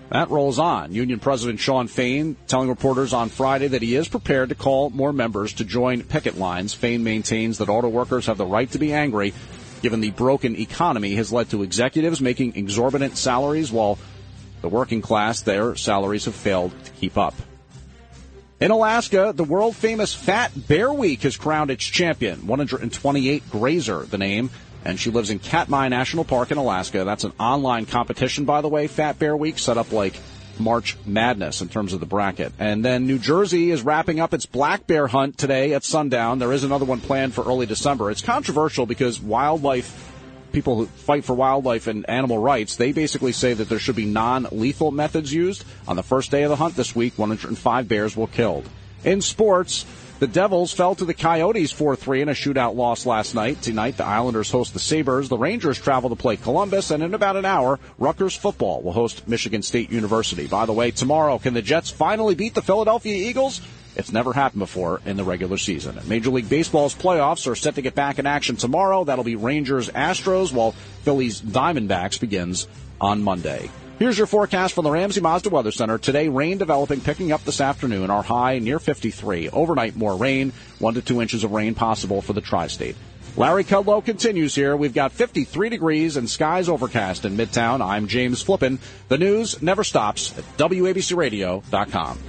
That rolls on. Union President Shawn Fain telling reporters on Friday that he is prepared to call more members to join picket lines. Fain maintains that auto workers have the right to be angry, given the broken economy has led to executives making exorbitant salaries while the working class, their salaries have failed to keep up. In Alaska, the world-famous Fat Bear Week has crowned its champion, one hundred twenty-eight Grazer, the name, and she lives in Katmai National Park in Alaska. That's an online competition, by the way, Fat Bear Week, set up like March Madness in terms of the bracket. And then New Jersey is wrapping up its black bear hunt today at sundown. There is another one planned for early December. It's controversial because wildlife people who fight for wildlife and animal rights, they basically say that there should be non-lethal methods used. On the first day of the hunt this week, one hundred five bears were killed. In sports, the Devils fell to the Coyotes four three in a shootout loss last night. Tonight, the Islanders host the Sabres. The Rangers travel to play Columbus, and in about an hour, Rutgers football will host Michigan State University. By the way, tomorrow, can the Jets finally beat the Philadelphia Eagles? It's never happened before in the regular season. Major League Baseball's playoffs are set to get back in action tomorrow. That'll be Rangers-Astros, while Phillies Diamondbacks begins on Monday. Here's your forecast from the Ramsey Mazda Weather Center. Today, rain developing, picking up this afternoon. Our high near fifty-three. Overnight, more rain. One to two inches of rain possible for the tri-state. Larry Kudlow continues here. We've got fifty-three degrees and skies overcast in Midtown. I'm James Flippin. The news never stops at W A B C radio dot com.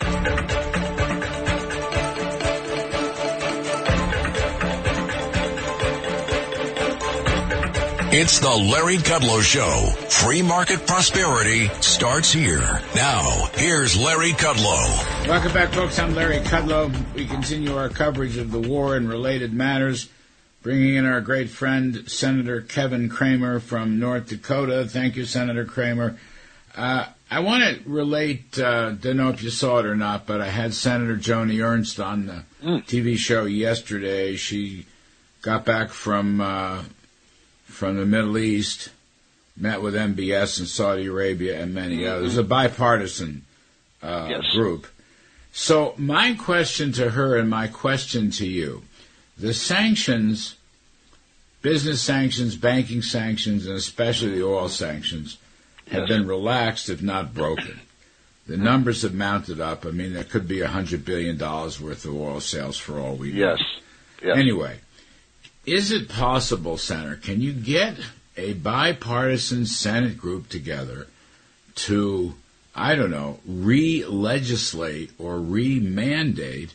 It's the Larry Kudlow Show. Free market prosperity starts here. Now, here's Larry Kudlow. Welcome back, folks. I'm Larry Kudlow. We continue our coverage of the war and related matters, bringing in our great friend, Senator Kevin Cramer from North Dakota. Thank you, Senator Cramer. Uh, I want to relate, uh, don't know if you saw it or not, but I had Senator Joni Ernst on the mm. T V show yesterday. She got back from... Uh, from the Middle East, met with M B S in Saudi Arabia and many mm-hmm. others, a bipartisan uh, yes. group. So my question to her and my question to you, the sanctions, business sanctions, banking sanctions, and especially the oil sanctions, have yes. been relaxed, if not broken. The numbers have mounted up. I mean, there could be one hundred billion dollars worth of oil sales for all we know. Yes. yes. Anyway. Is it possible, Senator, can you get a bipartisan Senate group together to, I don't know, re-legislate or re-mandate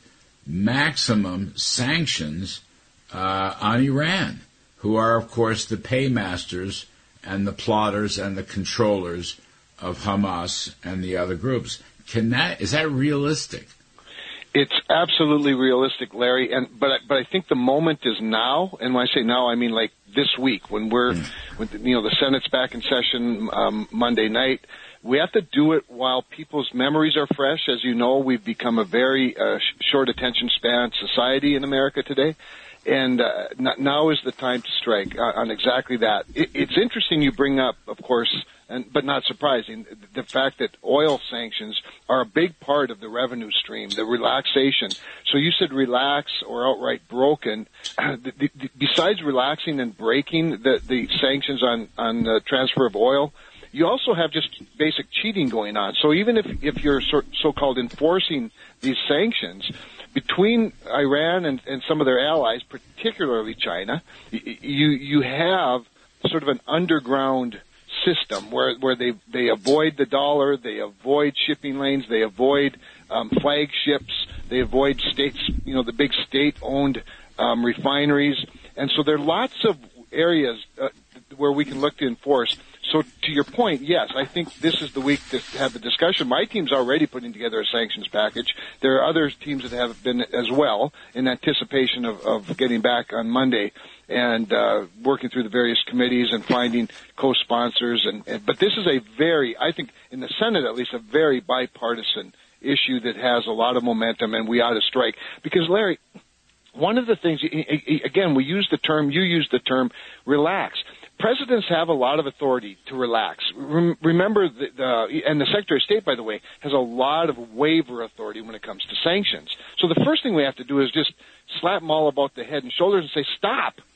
maximum sanctions uh, on Iran, who are, of course, the paymasters and the plotters and the controllers of Hamas and the other groups? Can that, is that realistic? It's absolutely realistic, Larry, and but I, but I think the moment is now, and when I say now, I mean like this week when we're, mm. when the, you know, the Senate's back in session um, Monday night. We have to do it while people's memories are fresh. As you know, we've become a very uh, short attention span society in America today, and uh, now is the time to strike on exactly that. It, it's interesting you bring up, of course. And, but not surprising, the fact that oil sanctions are a big part of the revenue stream, the relaxation. So you said relax or outright broken. The, the, the, besides relaxing and breaking the, the sanctions on, on the transfer of oil, you also have just basic cheating going on. So even if, if you're so, so-called enforcing these sanctions, between Iran and, and some of their allies, particularly China, you, you have sort of an underground system where where they they avoid the dollar, they avoid shipping lanes, they avoid um, flagships, they avoid states, you know, the big state-owned um, refineries, and so there are lots of areas uh, where we can look to enforce. So to your point, yes, I think this is the week to have the discussion. My team's already putting together a sanctions package. There are other teams that have been as well in anticipation of, of getting back on Monday and uh, working through the various committees and finding co-sponsors. And, and but this is a very, I think, in the Senate at least, a very bipartisan issue that has a lot of momentum, and we ought to strike. Because, Larry, one of the things, again, we use the term, you use the term, relax. Presidents have a lot of authority to relax. Remember, the, the, and the Secretary of State, by the way, has a lot of waiver authority when it comes to sanctions. So the first thing we have to do is just slap them all about the head and shoulders and say, stop,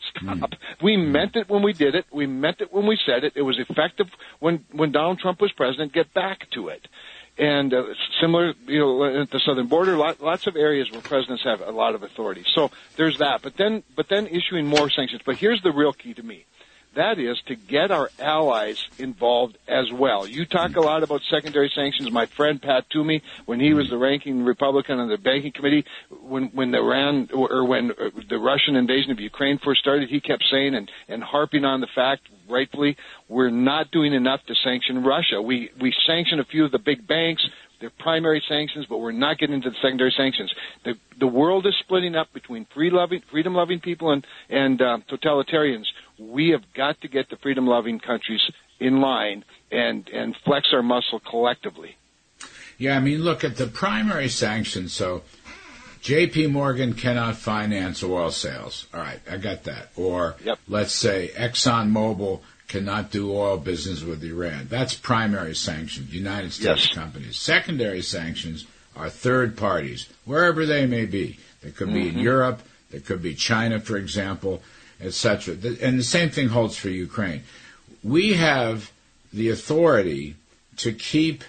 Stop. We meant it when we did it. We meant it when we said it. It was effective when, when Donald Trump was president. Get back to it. And uh, similar, you know, at the southern border, lot, lots of areas where presidents have a lot of authority. So there's that. But then, but then issuing more sanctions. But here's the real key to me. That is to get our allies involved as well. You talk a lot about secondary sanctions. My friend Pat Toomey, when he was the ranking Republican on the banking committee, when when the Iran or when the Russian invasion of Ukraine first started, he kept saying and, and harping on the fact, rightfully, we're not doing enough to sanction Russia. We we sanction a few of the big banks. They're primary sanctions, but we're not getting into the secondary sanctions. The the world is splitting up between free loving, freedom loving people and and uh, totalitarians. We have got to get the freedom loving countries in line and and flex our muscle collectively. Yeah, I mean, look at the primary sanctions. So J P Morgan cannot finance oil sales. All right, I got that. Or yep. let's say ExxonMobil cannot do oil business with Iran. That's primary sanctions, United States yes. companies. Secondary sanctions are third parties, wherever they may be. They could be mm-hmm. in Europe, they could be China, for example, et cetera. And the same thing holds for Ukraine. We have the authority to keep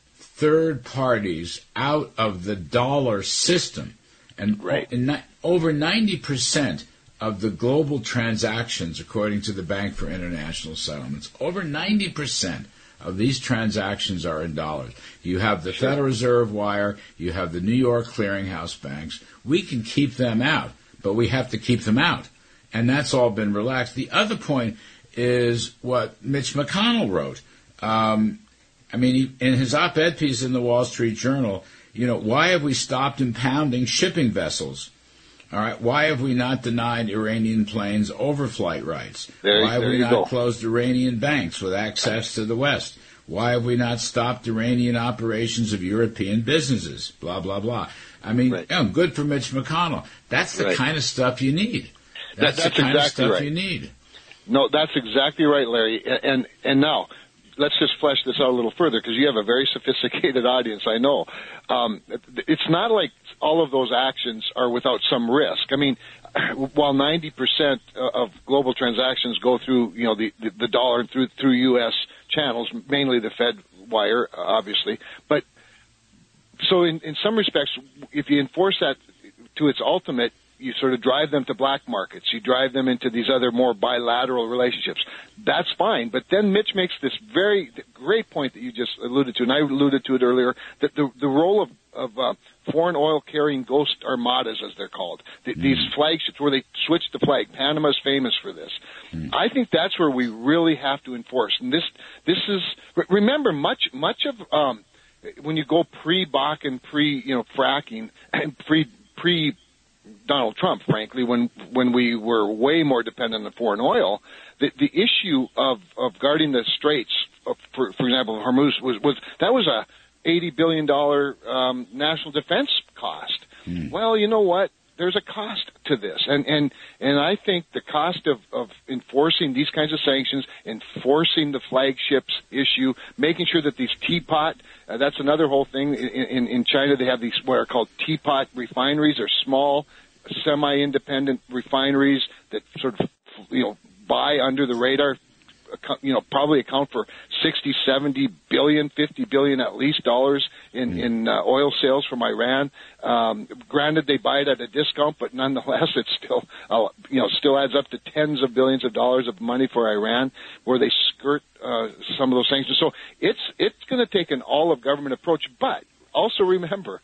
third parties out of the dollar system. And right. in, over ninety percent of the global transactions, according to the Bank for International Settlements, over ninety percent of these transactions are in dollars. You have the sure. Federal Reserve wire, you have the New York clearinghouse banks. We can keep them out, but we have to keep them out. And that's all been relaxed. The other point is what Mitch McConnell wrote. Um, I mean, he, in his op-ed piece in the Wall Street Journal, you know, why have we stopped impounding shipping vessels? All right, why have we not denied Iranian planes overflight rights? There, why have there we you not go. closed Iranian banks with access to the West? Why have we not stopped Iranian operations of European businesses? Blah, blah, blah. I mean, right. you know, good for Mitch McConnell. That's the right. kind of stuff you need. That's, that, that's the kind exactly of stuff right. you need. No, that's exactly right, Larry. And and now, let's just flesh this out a little further, because you have a very sophisticated audience, I know. Um, it's not like all of those actions are without some risk. I mean, while ninety percent of global transactions go through, you know, the, the, the dollar through through U S channels, mainly the Fed wire, obviously. But so in, in some respects, if you enforce that to its ultimate, you sort of drive them to black markets. You drive them into these other more bilateral relationships. That's fine. But then Mitch makes this very great point that you just alluded to, and I alluded to it earlier, that the, the role of, of uh, foreign oil-carrying ghost armadas, as they're called, the, mm. these flagships where they switch the flag. Panama's famous for this. Mm. I think that's where we really have to enforce. And this, this is, remember, much, much of, um, when you go pre-Bakken, pre, you know, fracking, and pre, pre, Donald Trump, frankly, when when we were way more dependent on foreign oil, the the issue of, of guarding the straits, of, for for example, Hormuz was was that was a eighty billion dollar um, national defense cost. Mm. Well, you know what? There's a cost to this, and and and I think the cost of of enforcing these kinds of sanctions, enforcing the flagships issue, making sure that these teapot, uh, that's another whole thing. In, in in China, they have these what are called teapot refineries, or small, semi-independent refineries that sort of, you know, buy under the radar, you know, probably account for sixty, seventy billion, fifty billion at least dollars in, mm. in uh, oil sales from Iran. Um, granted, they buy it at a discount, but nonetheless, it's still, uh, you know, still adds up to tens of billions of dollars of money for Iran, where they skirt uh, some of those sanctions. So it's it's going to take an all-of-government approach, but also remember,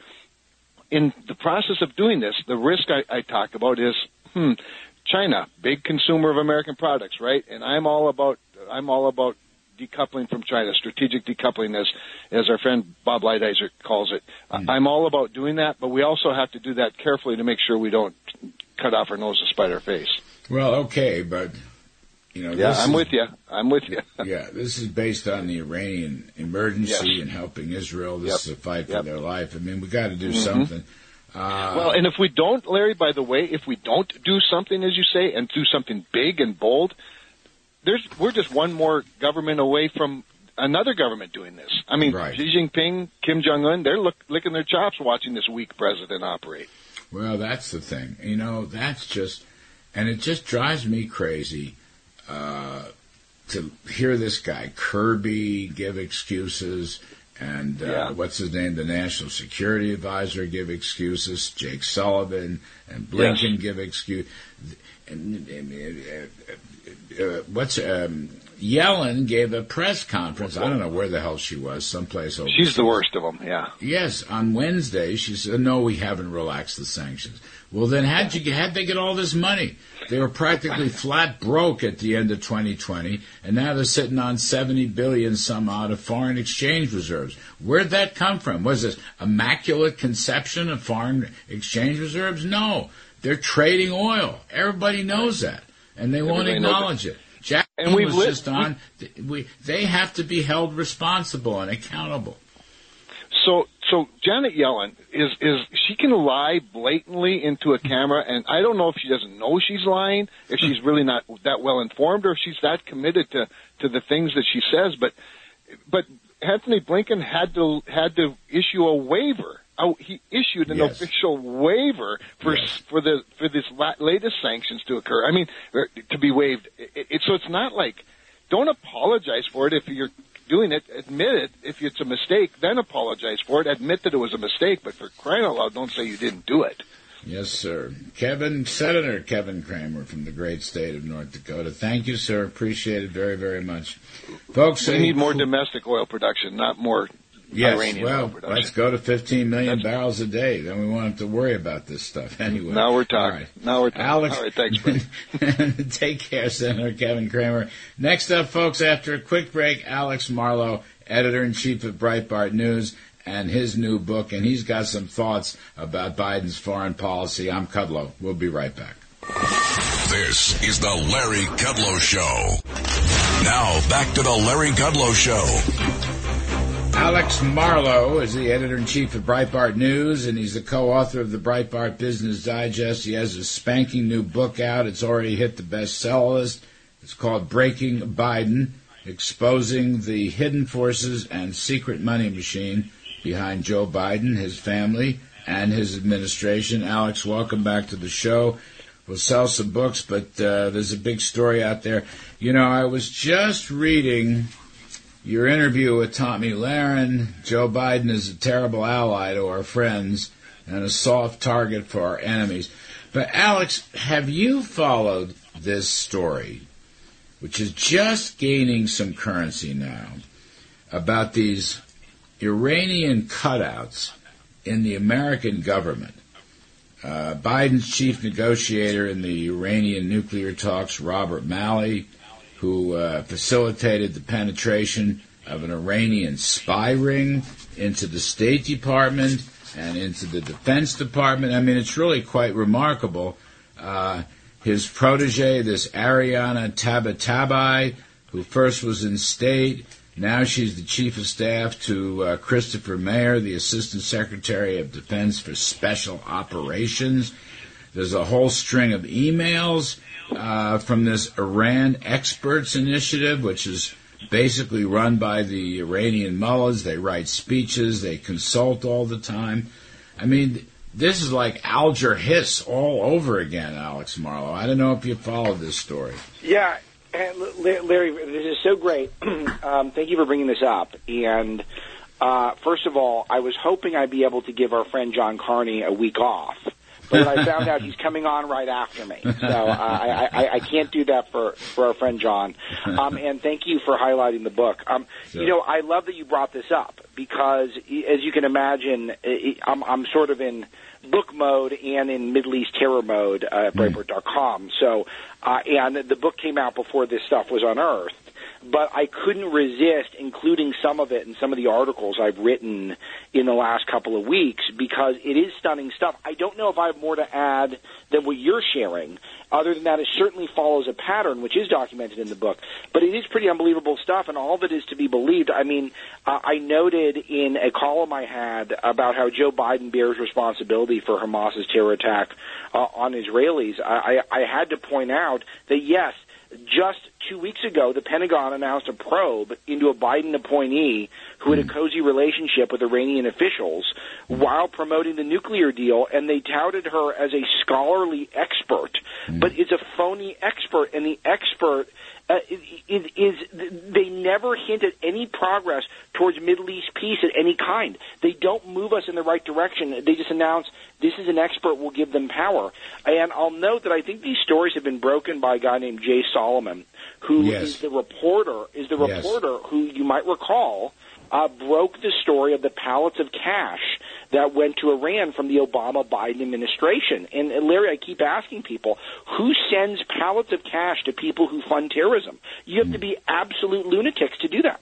in the process of doing this, the risk I, I talk about is, hmm, China, big consumer of American products, right? And I'm all about I'm all about decoupling from China, strategic decoupling, as as our friend Bob Lighthizer calls it. Mm. I'm all about doing that, but we also have to do that carefully to make sure we don't cut off our nose to spite our face. Well, okay, but you know, yeah, this I'm is, with you. I'm with you. yeah, this is based on the Iranian emergency yes. and helping Israel. This yep. is a fight for yep. their life. I mean, we got to do mm-hmm. something. Uh, well, and if we don't, Larry, by the way, if we don't do something, as you say, and do something big and bold, there's we're just one more government away from another government doing this. I mean, right. Xi Jinping, Kim Jong-un, they're look, licking their chops watching this weak president operate. Well, that's the thing. You know, that's just, And it just drives me crazy uh, to hear this guy, Kirby, give excuses, and uh, Yeah. what's his name, the National Security Advisor, give excuses, Jake Sullivan and Blinken Yes. give excuses. And, and, uh, uh, what's um, Yellen gave a press conference. I don't know where the hell she was, someplace over. She's the worst of them, yeah. Yes, on Wednesday she said, "No, we haven't relaxed the sanctions." Well, then how'd you get, how'd they get all this money? They were practically flat broke at the end of twenty twenty, and now they're sitting on seventy billion some odd of foreign exchange reserves. Where'd that come from? Was this immaculate conception of foreign exchange reserves? No, they're trading oil. Everybody knows that, and they won't Everybody knows acknowledge it. Jack And we've was lit- just on. We, they have to be held responsible and accountable. So, so Janet Yellen is is she can lie blatantly into a camera, and I don't know if she doesn't know she's lying, if she's really not that well informed, or if she's that committed to to the things that she says. But but Anthony Blinken had to had to issue a waiver. Oh, he issued an Yes. official waiver for Yes. for the for this la- latest sanctions to occur. I mean, er, to be waived. It, it, so it's not like, don't apologize for it if you're doing it. Admit it. If it's a mistake, then apologize for it. Admit that it was a mistake, but for crying out loud, don't say you didn't do it. Yes, sir. Kevin, Senator Kevin Kramer from the great state of North Dakota. Thank you, sir. Appreciate it very, very much. Folks, We need more who- domestic oil production, not more Yes, Iranian well, oil production. let's go to fifteen million barrels a day. Then we won't have to worry about this stuff anyway. Now we're All talking. right. Now we're talking. Alex, All right, thanks, Brent. take care, Senator Kevin Kramer. Next up, folks, after a quick break, Alex Marlow, editor-in-chief of Breitbart News, and his new book, and he's got some thoughts about Biden's foreign policy. I'm Kudlow. We'll be right back. This is the Larry Kudlow Show. Now, back to the Larry Kudlow Show. Alex Marlow is the editor-in-chief of Breitbart News, and he's the co-author of the Breitbart Business Digest. He has a spanking new book out. It's already hit the bestseller list. It's called Breaking Biden, Exposing the Hidden Forces and Secret Money Machine Behind Joe Biden, His Family, and His Administration. Alex, welcome back to the show. We'll sell some books, but uh, there's a big story out there. You know, I was just reading your interview with Tommy Lahren. Joe Biden is a terrible ally to our friends and a soft target for our enemies. But, Alex, have you followed this story, which is just gaining some currency now, about these Iranian cutouts in the American government? Uh, Biden's chief negotiator in the Iranian nuclear talks, Robert Malley, who uh, facilitated the penetration of an Iranian spy ring into the State Department and into the Defense Department. I mean, it's really quite remarkable. Uh, his protege, this Ariana Tabatabai, who first was in State, now she's the chief of staff to uh, Christopher Mayer, the Assistant Secretary of Defense for Special Operations. There's a whole string of emails uh, from this Iran Experts Initiative, which is basically run by the Iranian mullahs. They write speeches. They consult all the time. I mean, this is like Alger Hiss all over again, Alex Marlow. I don't know if you followed this story. Yeah, and Larry, this is so great. um, thank you for bringing this up. And uh, first of all, I was hoping I'd be able to give our friend John Carney a week off. But I found out he's coming on right after me, so uh, I, I, I can't do that for, for our friend John. Um, and thank you for highlighting the book. Um, Sure. You know, I love that you brought this up because, as you can imagine, I'm, I'm sort of in book mode and in Middle East terror mode uh, at Breitbart dot com. So, uh, and the book came out before this stuff was unearthed. But I couldn't resist including some of it in some of the articles I've written in the last couple of weeks because it is stunning stuff. I don't know if I have more to add than what you're sharing. Other than that, it certainly follows a pattern, which is documented in the book. But it is pretty unbelievable stuff, and all of it is to be believed. I mean, uh, I noted in a column I had about how Joe Biden bears responsibility for Hamas's terror attack uh, on Israelis. I, I, I had to point out that, yes, just two weeks ago, the Pentagon announced a probe into a Biden appointee who had a cozy relationship with Iranian officials while promoting the nuclear deal, and they touted her as a scholarly expert, but is a phony expert, and the expert uh, is, is they never hint at any progress towards Middle East peace of any kind. They don't move us in the right direction. They just announce this is an expert, will give them power. And I'll note that I think these stories have been broken by a guy named Jay Solomon, who Yes. is the reporter, is the Yes. reporter who you might recall uh, broke the story of the pallets of cash that went to Iran from the Obama-Biden administration. And, and Larry, I keep asking people, who sends pallets of cash to people who fund terrorism? You have to be absolute lunatics to do that.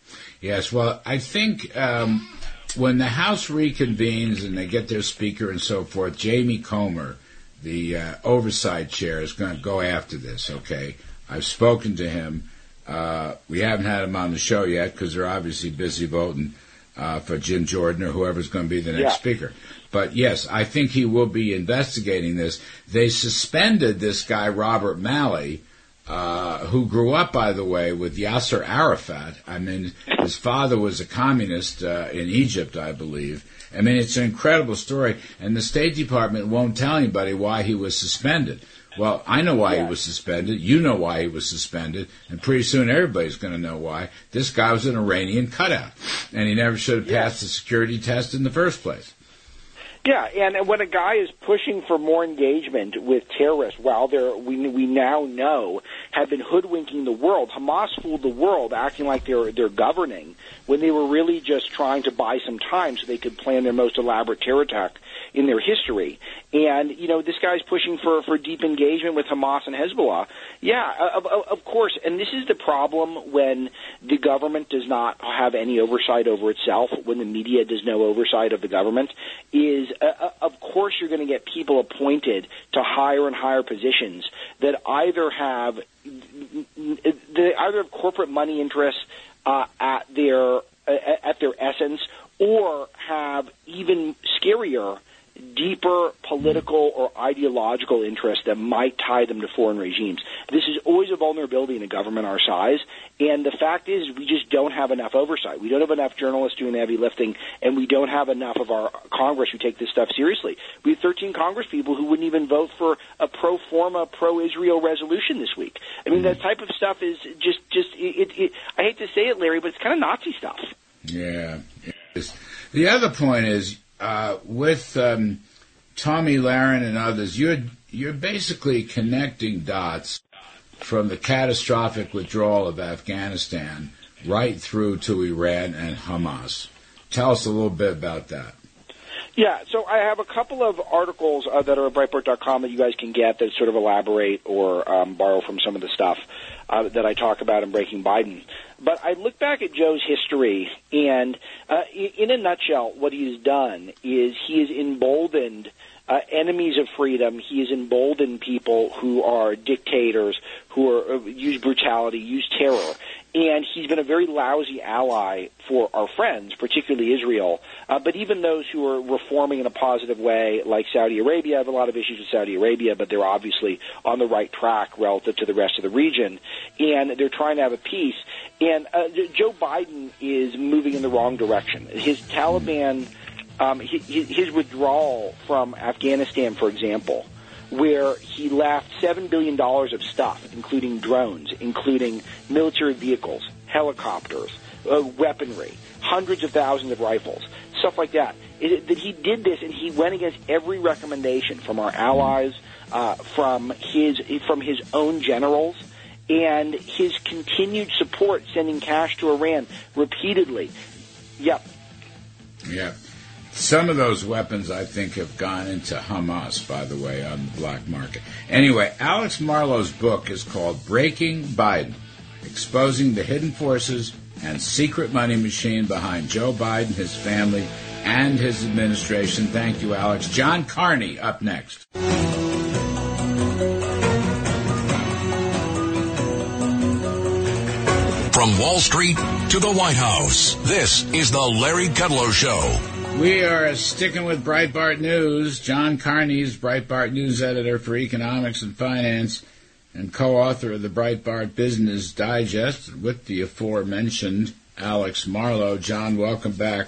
Yes, well, I think um, when the House reconvenes and they get their speaker and so forth, Jamie Comer, the uh, oversight chair, is going to go after this, okay? I've spoken to him. Uh, we haven't had him on the show yet because they're obviously busy voting uh, for Jim Jordan or whoever's going to be the next Yeah. speaker. But, yes, I think he will be investigating this. They suspended this guy, Robert Malley, uh, who grew up, by the way, with Yasser Arafat. I mean, his father was a communist uh, in Egypt, I believe. I mean, it's an incredible story, and the State Department won't tell anybody why he was suspended. Well, I know why he was suspended. You know why he was suspended. And pretty soon everybody's going to know why. This guy was an Iranian cutout, and he never should have passed the security test in the first place. Yeah, and when a guy is pushing for more engagement with terrorists, while they're, we we now know have been hoodwinking the world, Hamas fooled the world, acting like they're they're governing when they were really just trying to buy some time so they could plan their most elaborate terror attack in their history. And you know, this guy's pushing for for deep engagement with Hamas and Hezbollah. Yeah, of, of, of course. And this is the problem when the government does not have any oversight over itself, when the media does no oversight of the government, is uh, of course you're going to get people appointed to higher and higher positions that either have they either have corporate money interests uh, at their uh, at their essence, or have even scarier, deeper political or ideological interests that might tie them to foreign regimes. This is always a vulnerability in a government our size, and the fact is we just don't have enough oversight. We don't have enough journalists doing the heavy lifting, and we don't have enough of our Congress who take this stuff seriously. We have thirteen Congress people who wouldn't even vote for a pro forma, pro-Israel resolution this week. I mean, that type of stuff is just, just it, it, it, I hate to say it, Larry, but it's kind of Nazi stuff. Yeah. It is. The other point is, Uh, with um, Tommy Lahren and others, you're you're basically connecting dots from the catastrophic withdrawal of Afghanistan right through to Iran and Hamas. Tell us a little bit about that. Yeah, so I have a couple of articles uh, that are at Breitbart dot com that you guys can get that sort of elaborate or um, borrow from some of the stuff uh, that I talk about in Breaking Biden. But I look back at Joe's history, and uh, in a nutshell, what he's done is he has emboldened uh, enemies of freedom. He has emboldened people who are dictators, who are, uh, use brutality, use terror. And he's been a very lousy ally for our friends, particularly Israel, uh, but even those who are reforming in a positive way, like Saudi Arabia. I have a lot of issues with Saudi Arabia, but they're obviously on the right track relative to the rest of the region, and they're trying to have a peace. And uh, Joe Biden is moving in the wrong direction. His Taliban, um, his, his withdrawal from Afghanistan, for example, where he left seven billion dollars of stuff, including drones, including military vehicles, helicopters, uh, weaponry, hundreds of thousands of rifles, stuff like that. It, that he did this, and he went against every recommendation from our allies, uh, from his from his own generals, and his continued support, sending cash to Iran repeatedly. Yep. Yeah. Some of those weapons, I think, have gone into Hamas, by the way, on the black market. Anyway, Alex Marlow's book is called Breaking Biden, Exposing the Hidden Forces and Secret Money Machine Behind Joe Biden, His Family, and His Administration. Thank you, Alex. John Carney up next. From Wall Street to the White House, this is the Larry Kudlow Show. We are sticking with Breitbart News. John Carney's Breitbart News editor for economics and finance. and co-author of the Breitbart Business Digest with the aforementioned Alex Marlow. John, welcome back.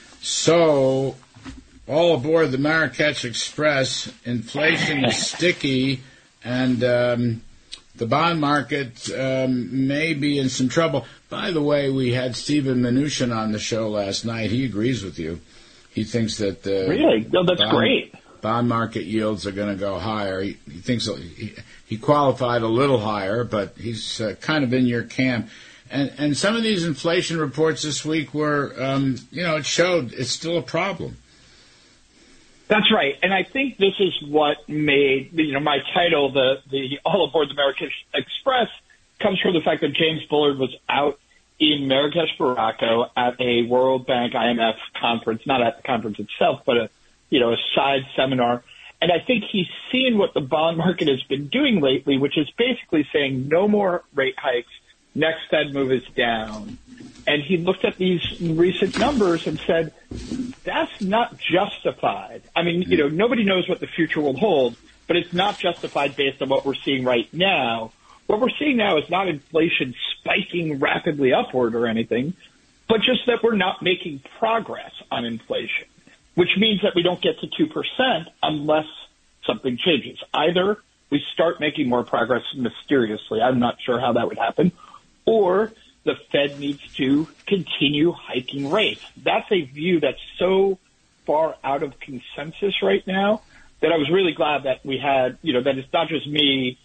So, all aboard the Marrakech Express. Inflation is sticky, and um, the bond market um, may be in some trouble. By the way, we had Stephen Mnuchin on the show last night. He agrees with you. He thinks that the really, no, that's bond, great. Bond market yields are going to go higher. He, he thinks he, he qualified a little higher, but he's uh, kind of in your camp. And and some of these inflation reports this week were, um, you know, it showed it's still a problem. That's right, and I think this is what made, you know, my title, the the All Aboard the Marrakech Express, comes from the fact that James Bullard was out in Marrakesh, Morocco, at a World Bank I M F conference, not at the conference itself, but a, you know, a side seminar. And I think he's seen what the bond market has been doing lately, which is basically saying no more rate hikes. Next Fed move is down. And he looked at these recent numbers and said, that's not justified. I mean, you know, nobody knows what the future will hold, but it's not justified based on what we're seeing right now. What we're seeing now is not inflation spiking rapidly upward or anything, but just that we're not making progress on inflation, which means that we don't get to two percent unless something changes. Either we start making more progress mysteriously, I'm not sure how that would happen, or the Fed needs to continue hiking rates. That's a view that's so far out of consensus right now that I was really glad that we had, you know, that it's not just me,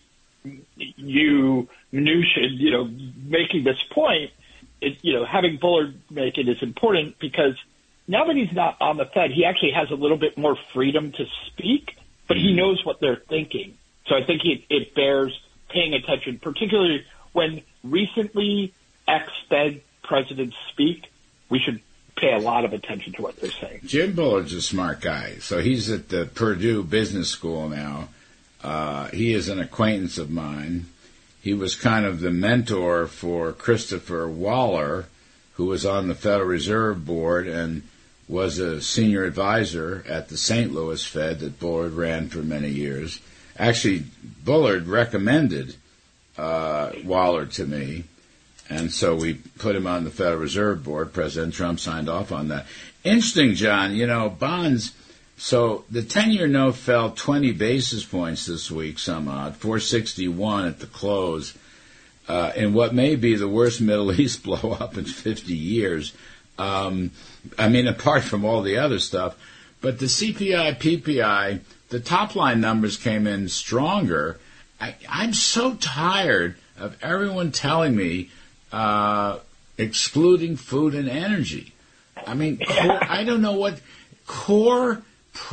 you, Mnuchin, you know, making this point. It, you know, having Bullard make it is important because now that he's not on the Fed, he actually has a little bit more freedom to speak, but he knows what they're thinking. So I think it, it bears paying attention, particularly when recently ex-Fed presidents speak. We should pay a lot of attention to what they're saying. Jim Bullard's a smart guy. So he's at the Purdue Business School now. Uh, he is an acquaintance of mine. He was kind of the mentor for Christopher Waller, who was on the Federal Reserve Board and was a senior advisor at the Saint Louis Fed that Bullard ran for many years. Actually, Bullard recommended uh, Waller to me, and so we put him on the Federal Reserve Board. President Trump signed off on that. Interesting, John, you know, bonds, so the ten-year note fell twenty basis points this week, some odd, four sixty-one at the close, uh, in what may be the worst Middle East blow-up in fifty years. Um, I mean, apart from all the other stuff. But the C P I, P P I, the top-line numbers came in stronger. I, I'm so tired of everyone telling me uh, excluding food and energy. I mean, core, I don't know what core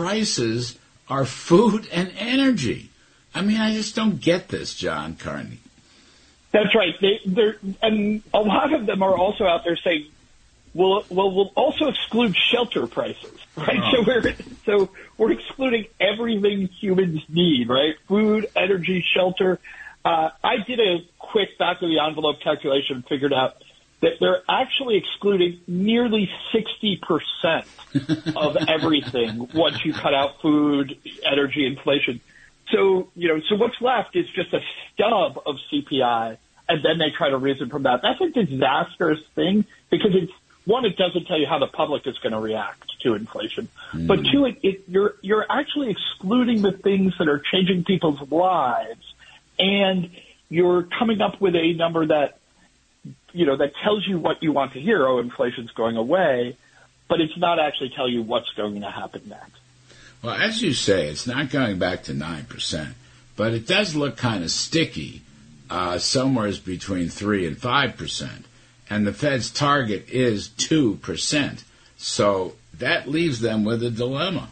prices are food and energy. I mean, I just don't get this, John Carney. That's right. They, they're, and a lot of them are also out there saying, well, well, we'll also exclude shelter prices, right? Oh. So we're so we're excluding everything humans need, right? Food, energy, shelter. Uh, I did a quick back of the envelope calculation and figured out that they're actually excluding nearly sixty percent of everything once you cut out food, energy, inflation. So, you know, so what's left is just a stub of C P I, and then they try to reason from that. That's a disastrous thing because it's, one, it doesn't tell you how the public is going to react to inflation. Mm. But two, it, it, you're, you're actually excluding the things that are changing people's lives, and you're coming up with a number that, you know, that tells you what you want to hear. Oh, inflation's going away, but it's not actually tell you what's going to happen next. Well, as you say, it's not going back to nine percent, but it does look kind of sticky, uh, somewhere between three and five percent. And the Fed's target is two percent. So that leaves them with a dilemma.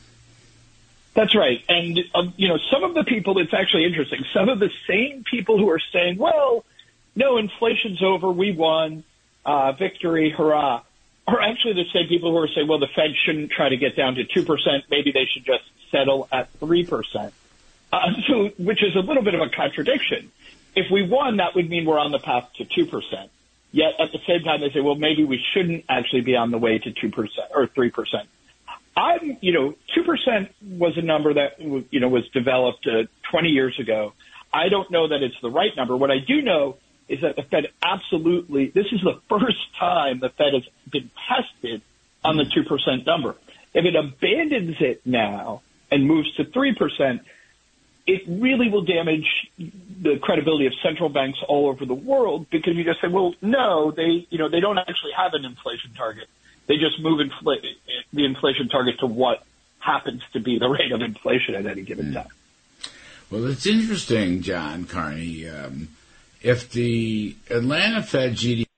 That's right. And, um, you know, some of the people, it's actually interesting, some of the same people who are saying, well, no, inflation's over, we won, uh, victory, hurrah, are actually the same people who are saying, well, the Fed shouldn't try to get down to two percent. Maybe they should just settle at three percent. Uh, so, which is a little bit of a contradiction. If we won, that would mean we're on the path to two percent. Yet at the same time, they say, well, maybe we shouldn't actually be on the way to two percent or three percent. I'm, you know, two percent was a number that, you know, was developed uh, twenty years ago. I don't know that it's the right number. What I do know is that the Fed absolutely, this is the first time the Fed has been tested on the two percent number. If it abandons it now and moves to three percent, it really will damage the credibility of central banks all over the world, because you just say, well, no, they, you know, they don't actually have an inflation target. They just move infl- the inflation target to what happens to be the rate of inflation at any given time. Well, it's interesting, John Carney. Um, if the Atlanta Fed G D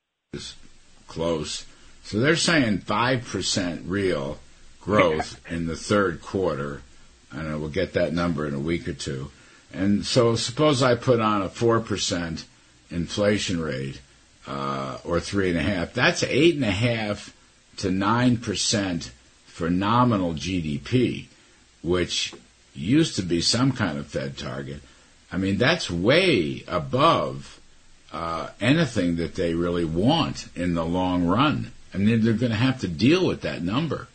P is close, so they're saying five percent real growth in the third quarter. I know we'll get that number in a week or two. And so suppose I put on a four percent inflation rate, uh, or three and a half. That's eight and a half to nine percent for nominal G D P, which used to be some kind of Fed target. I mean, that's way above uh, anything that they really want in the long run. I mean, they're going to have to deal with that number.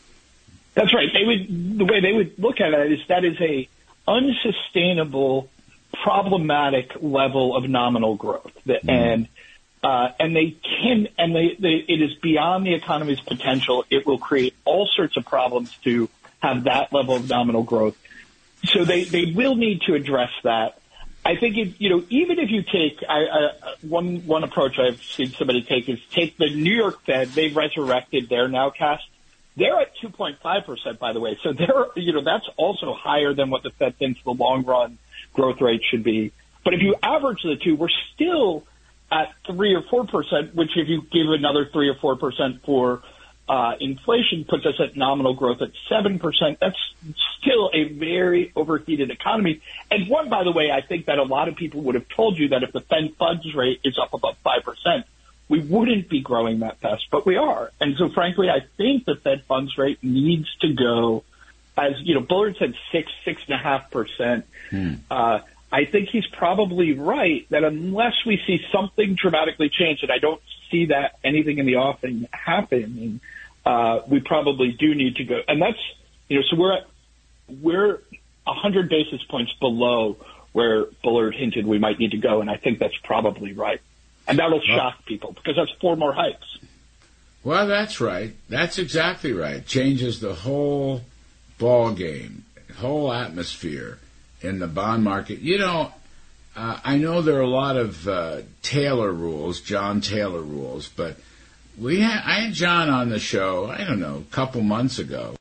That's right. They would, the way they would look at it is that is a unsustainable, problematic level of nominal growth, mm. and uh, and they can and they, they it is beyond the economy's potential. It will create all sorts of problems to have that level of nominal growth. So they, they will need to address that. I think if, you know, even if you take I, I, one one approach I've seen somebody take is take the New York Fed. They've resurrected their nowcast. They're at two point five percent, by the way. So they're, you know, that's also higher than what the Fed thinks the long run growth rate should be. But if you average the two, we're still at three or four percent, which if you give another three or four percent for uh, inflation puts us at nominal growth at seven percent. That's still a very overheated economy. And one, by the way, I think that a lot of people would have told you that if the Fed funds rate is up above five percent, we wouldn't be growing that fast, but we are. And so, frankly, I think the Fed funds rate needs to go, as you know, Bullard said six, six and a half percent. Hmm. Uh, I think he's probably right that unless we see something dramatically change, and I don't see that anything in the offing happening, uh, we probably do need to go. And that's, you know, so we're at, we're one hundred basis points below where Bullard hinted we might need to go, and I think that's probably right. And that'll shock people because that's four more hikes. Well, that's right. That's exactly right. Changes the whole ball game, whole atmosphere in the bond market. You know, uh, I know there are a lot of uh, Taylor rules, John Taylor rules, but we had, I had John on the show, I don't know, a couple months ago.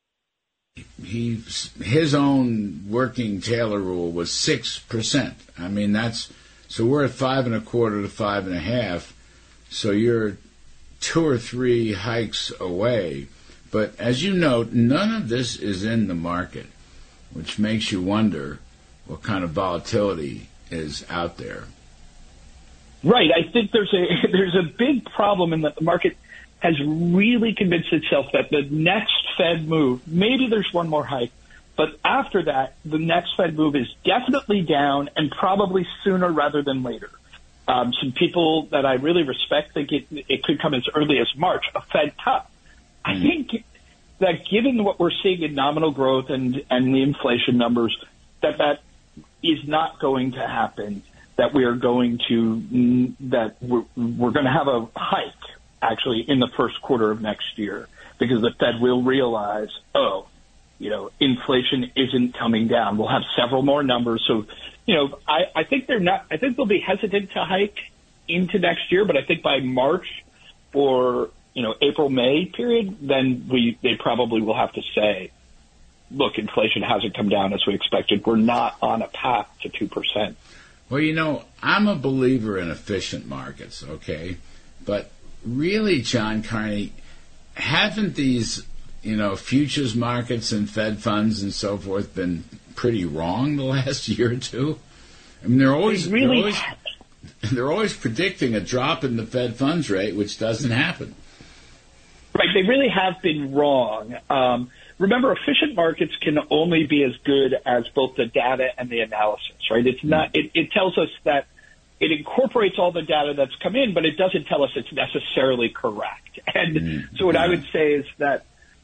He, his own working Taylor rule was six percent. I mean, that's, so we're at five and a quarter to five and a half. So you're two or three hikes away. But as you note, none of this is in the market, which makes you wonder what kind of volatility is out there. Right. I think there's a there's a big problem in that the market has really convinced itself that the next Fed move, maybe there's one more hike, but after that, the next Fed move is definitely down and probably sooner rather than later. Um, some people that I really respect think it, it could come as early as March, a Fed cut. I think that given what we're seeing in nominal growth and, and the inflation numbers, that that is not going to happen, that we are going to, that we're, we're going to have a hike actually in the first quarter of next year because the Fed will realize, oh, you know, inflation isn't coming down. We'll have several more numbers. So, you know, I, I think they're not, I think they'll be hesitant to hike into next year, but I think by March or, you know, April, May period, then we, they probably will have to say, look, inflation hasn't come down as we expected. We're not on a path to two percent. Well, you know, I'm a believer in efficient markets, okay? But really, John Carney, haven't these, you know, futures markets and Fed funds and so forth been pretty wrong the last year or two? I mean, they're always, they really they're always, they're always predicting a drop in the Fed funds rate, which doesn't happen. Right, they really have been wrong. Um, remember, efficient markets can only be as good as both the data and the analysis, right? It's not. It, it tells us that it incorporates all the data that's come in, but it doesn't tell us it's necessarily correct. And mm, so what yeah. I would say is that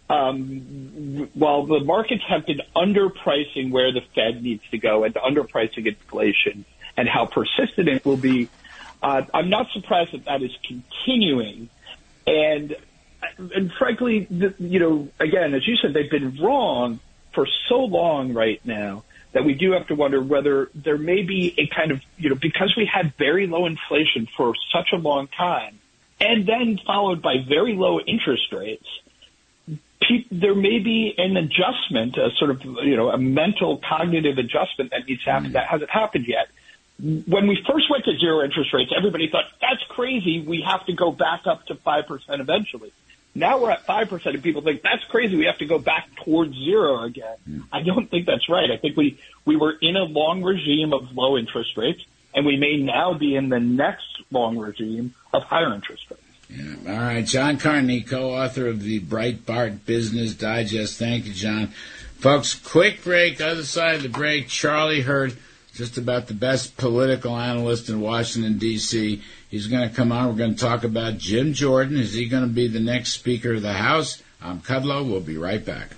um, while the markets have been underpricing where the Fed needs to go and underpricing inflation and how persistent it will be, uh, I'm not surprised that that is continuing. And, and frankly, the, you know, again, as you said, they've been wrong for so long right now that we do have to wonder whether there may be a kind of, you know, because we had very low inflation for such a long time and then followed by very low interest rates, pe- there may be an adjustment, a sort of, you know, a mental cognitive adjustment that needs to happen. That hasn't happened yet. When we first went to zero interest rates, everybody thought, that's crazy. We have to go back up to five percent eventually. Now we're at five percent, and people think, that's crazy. We have to go back towards zero again. Mm. I don't think that's right. I think we, we were in a long regime of low interest rates, and we may now be in the next long regime of higher interest rates. Yeah. All right. John Carney, co-author of the Breitbart Business Digest. Thank you, John. Folks, quick break. Other side of the break, Charlie Hurt, just about the best political analyst in Washington, D C He's going to come on. We're going to talk about Jim Jordan. Is he going to be the next Speaker of the House? I'm Kudlow. We'll be right back.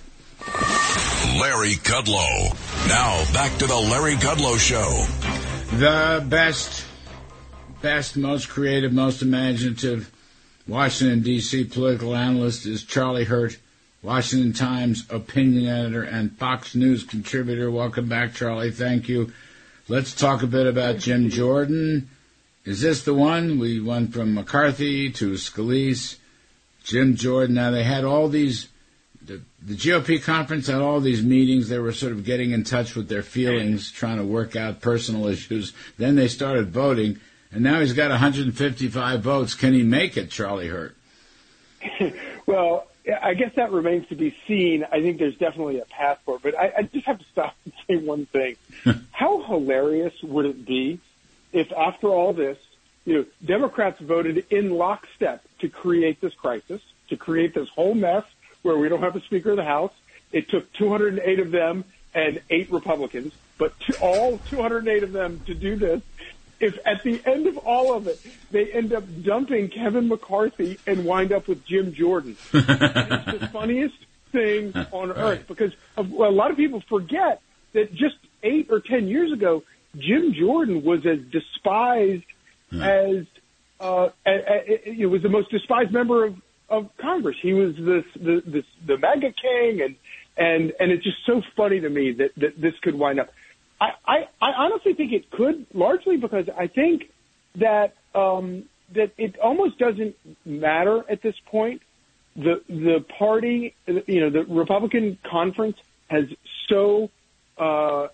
Larry Kudlow. Now, back to the Larry Kudlow Show. The best, best, most creative, most imaginative Washington, D C political analyst is Charlie Hurt, Washington Times opinion editor and Fox News contributor. Welcome back, Charlie. Thank you. Let's talk a bit about Jim Jordan. Is this the one? We went from McCarthy to Scalise, Jim Jordan. Now, they had all these, the, the G O P conference had all these meetings. They were sort of getting in touch with their feelings, trying to work out personal issues. Then they started voting, and now he's got one hundred fifty-five votes. Can he make it, Charlie Hurt? Well, I guess that remains to be seen. I think there's definitely a path for it. But I, I just have to stop and say one thing. How hilarious would it be if after all this, you know, Democrats voted in lockstep to create this crisis, to create this whole mess where we don't have a Speaker of the House. It took two hundred eight of them and eight Republicans, but to all two hundred eight of them to do this. If at the end of all of it, they end up dumping Kevin McCarthy and wind up with Jim Jordan. It's the funniest thing on earth because a lot of people forget that just eight or ten years ago, Jim Jordan was as despised hmm. as, uh, it was the most despised member of, of Congress. He was this, the, this, the MAGA king, and, and, and it's just so funny to me that, that this could wind up. I, I, I honestly think it could, largely because I think that, um, that it almost doesn't matter at this point. The, the party, you know, the Republican conference has so, uh,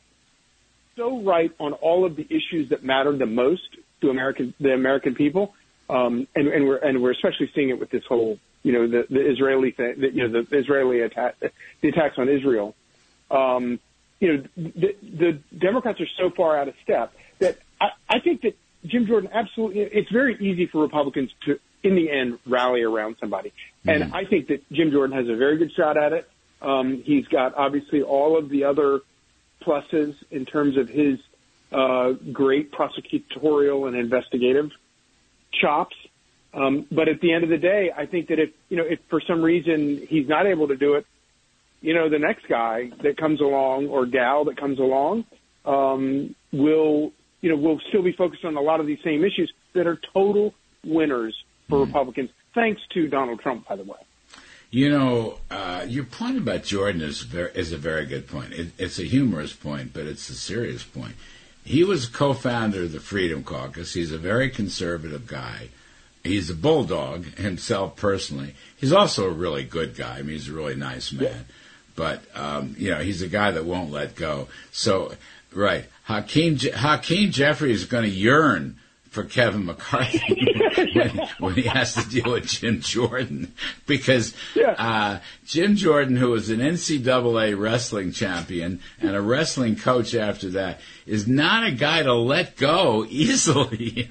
so right on all of the issues that matter the most to American, the American people. Um, and, and we're, and we're especially seeing it with this whole, you know, the, the Israeli thing, the, you know, the Israeli attack, the attacks on Israel. Um, you know, the, the Democrats are so far out of step that I, I think that Jim Jordan absolutely, it's very easy for Republicans to, in the end, rally around somebody. Mm-hmm. And I think that Jim Jordan has a very good shot at it. Um, he's got obviously all of the other pluses in terms of his uh, great prosecutorial and investigative chops. Um, but at the end of the day, I think that if, you know, if for some reason he's not able to do it, you know, the next guy that comes along or gal that comes along um, will, you know, will still be focused on a lot of these same issues that are total winners for mm-hmm. Republicans, thanks to Donald Trump, by the way. You know, uh, your point about Jordan is very, is a very good point. It, it's a humorous point, but it's a serious point. He was co-founder of the Freedom Caucus. He's a very conservative guy. He's a bulldog himself personally. He's also a really good guy. I mean, he's a really nice man. Yeah. But, um, you know, he's a guy that won't let go. So, right, Hakeem, Hakeem Jeffrey is going to yearn for Kevin McCarthy when, when he has to deal with Jim Jordan. Because yeah. uh, Jim Jordan, who was an N C double A wrestling champion and a wrestling coach after that, is not a guy to let go easily.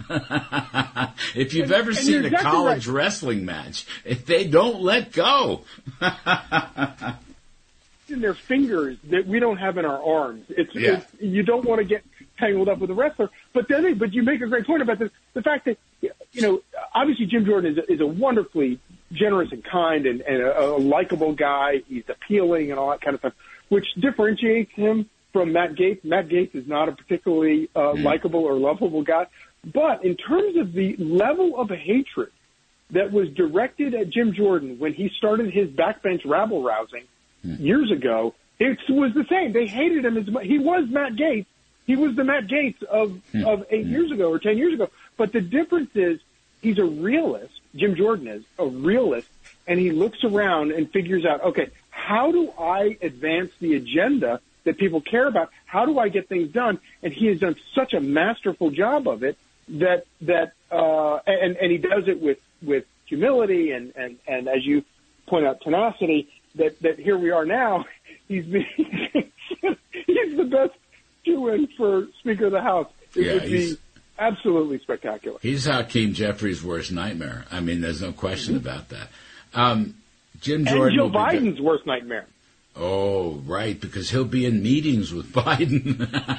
If you've ever and, seen and a college right. wrestling match, they don't let go. In their fingers that we don't have in our arms. It's, yeah. it's you don't want to get tangled up with a wrestler, but then but you make a great point about this, the fact that, you know, obviously Jim Jordan is a, is a wonderfully generous and kind and, and a, a likable guy. He's appealing and all that kind of stuff, which differentiates him from Matt Gaetz. Matt Gaetz is not a particularly uh, mm. likable or lovable guy. But in terms of the level of hatred that was directed at Jim Jordan when he started his backbench rabble-rousing mm. years ago, it was the same. They hated him as much. He was Matt Gaetz. He was the Matt Gaetz of, mm. of eight mm. years ago or ten years ago. But the difference is he's a realist. Jim Jordan is a realist, and he looks around and figures out, okay, how do I advance the agenda that people care about? How do I get things done? And he has done such a masterful job of it that that uh, and and he does it with with humility and and and as you point out, tenacity. That that here we are now. He's been, he's the best shoe-in for Speaker of the House. It yeah, would be absolutely spectacular. He's Hakeem Jeffries' worst nightmare. I mean, there's no question about that. Um, Jim Jordan. And Joe Biden's worst nightmare. Oh, right, because he'll be in meetings with Biden.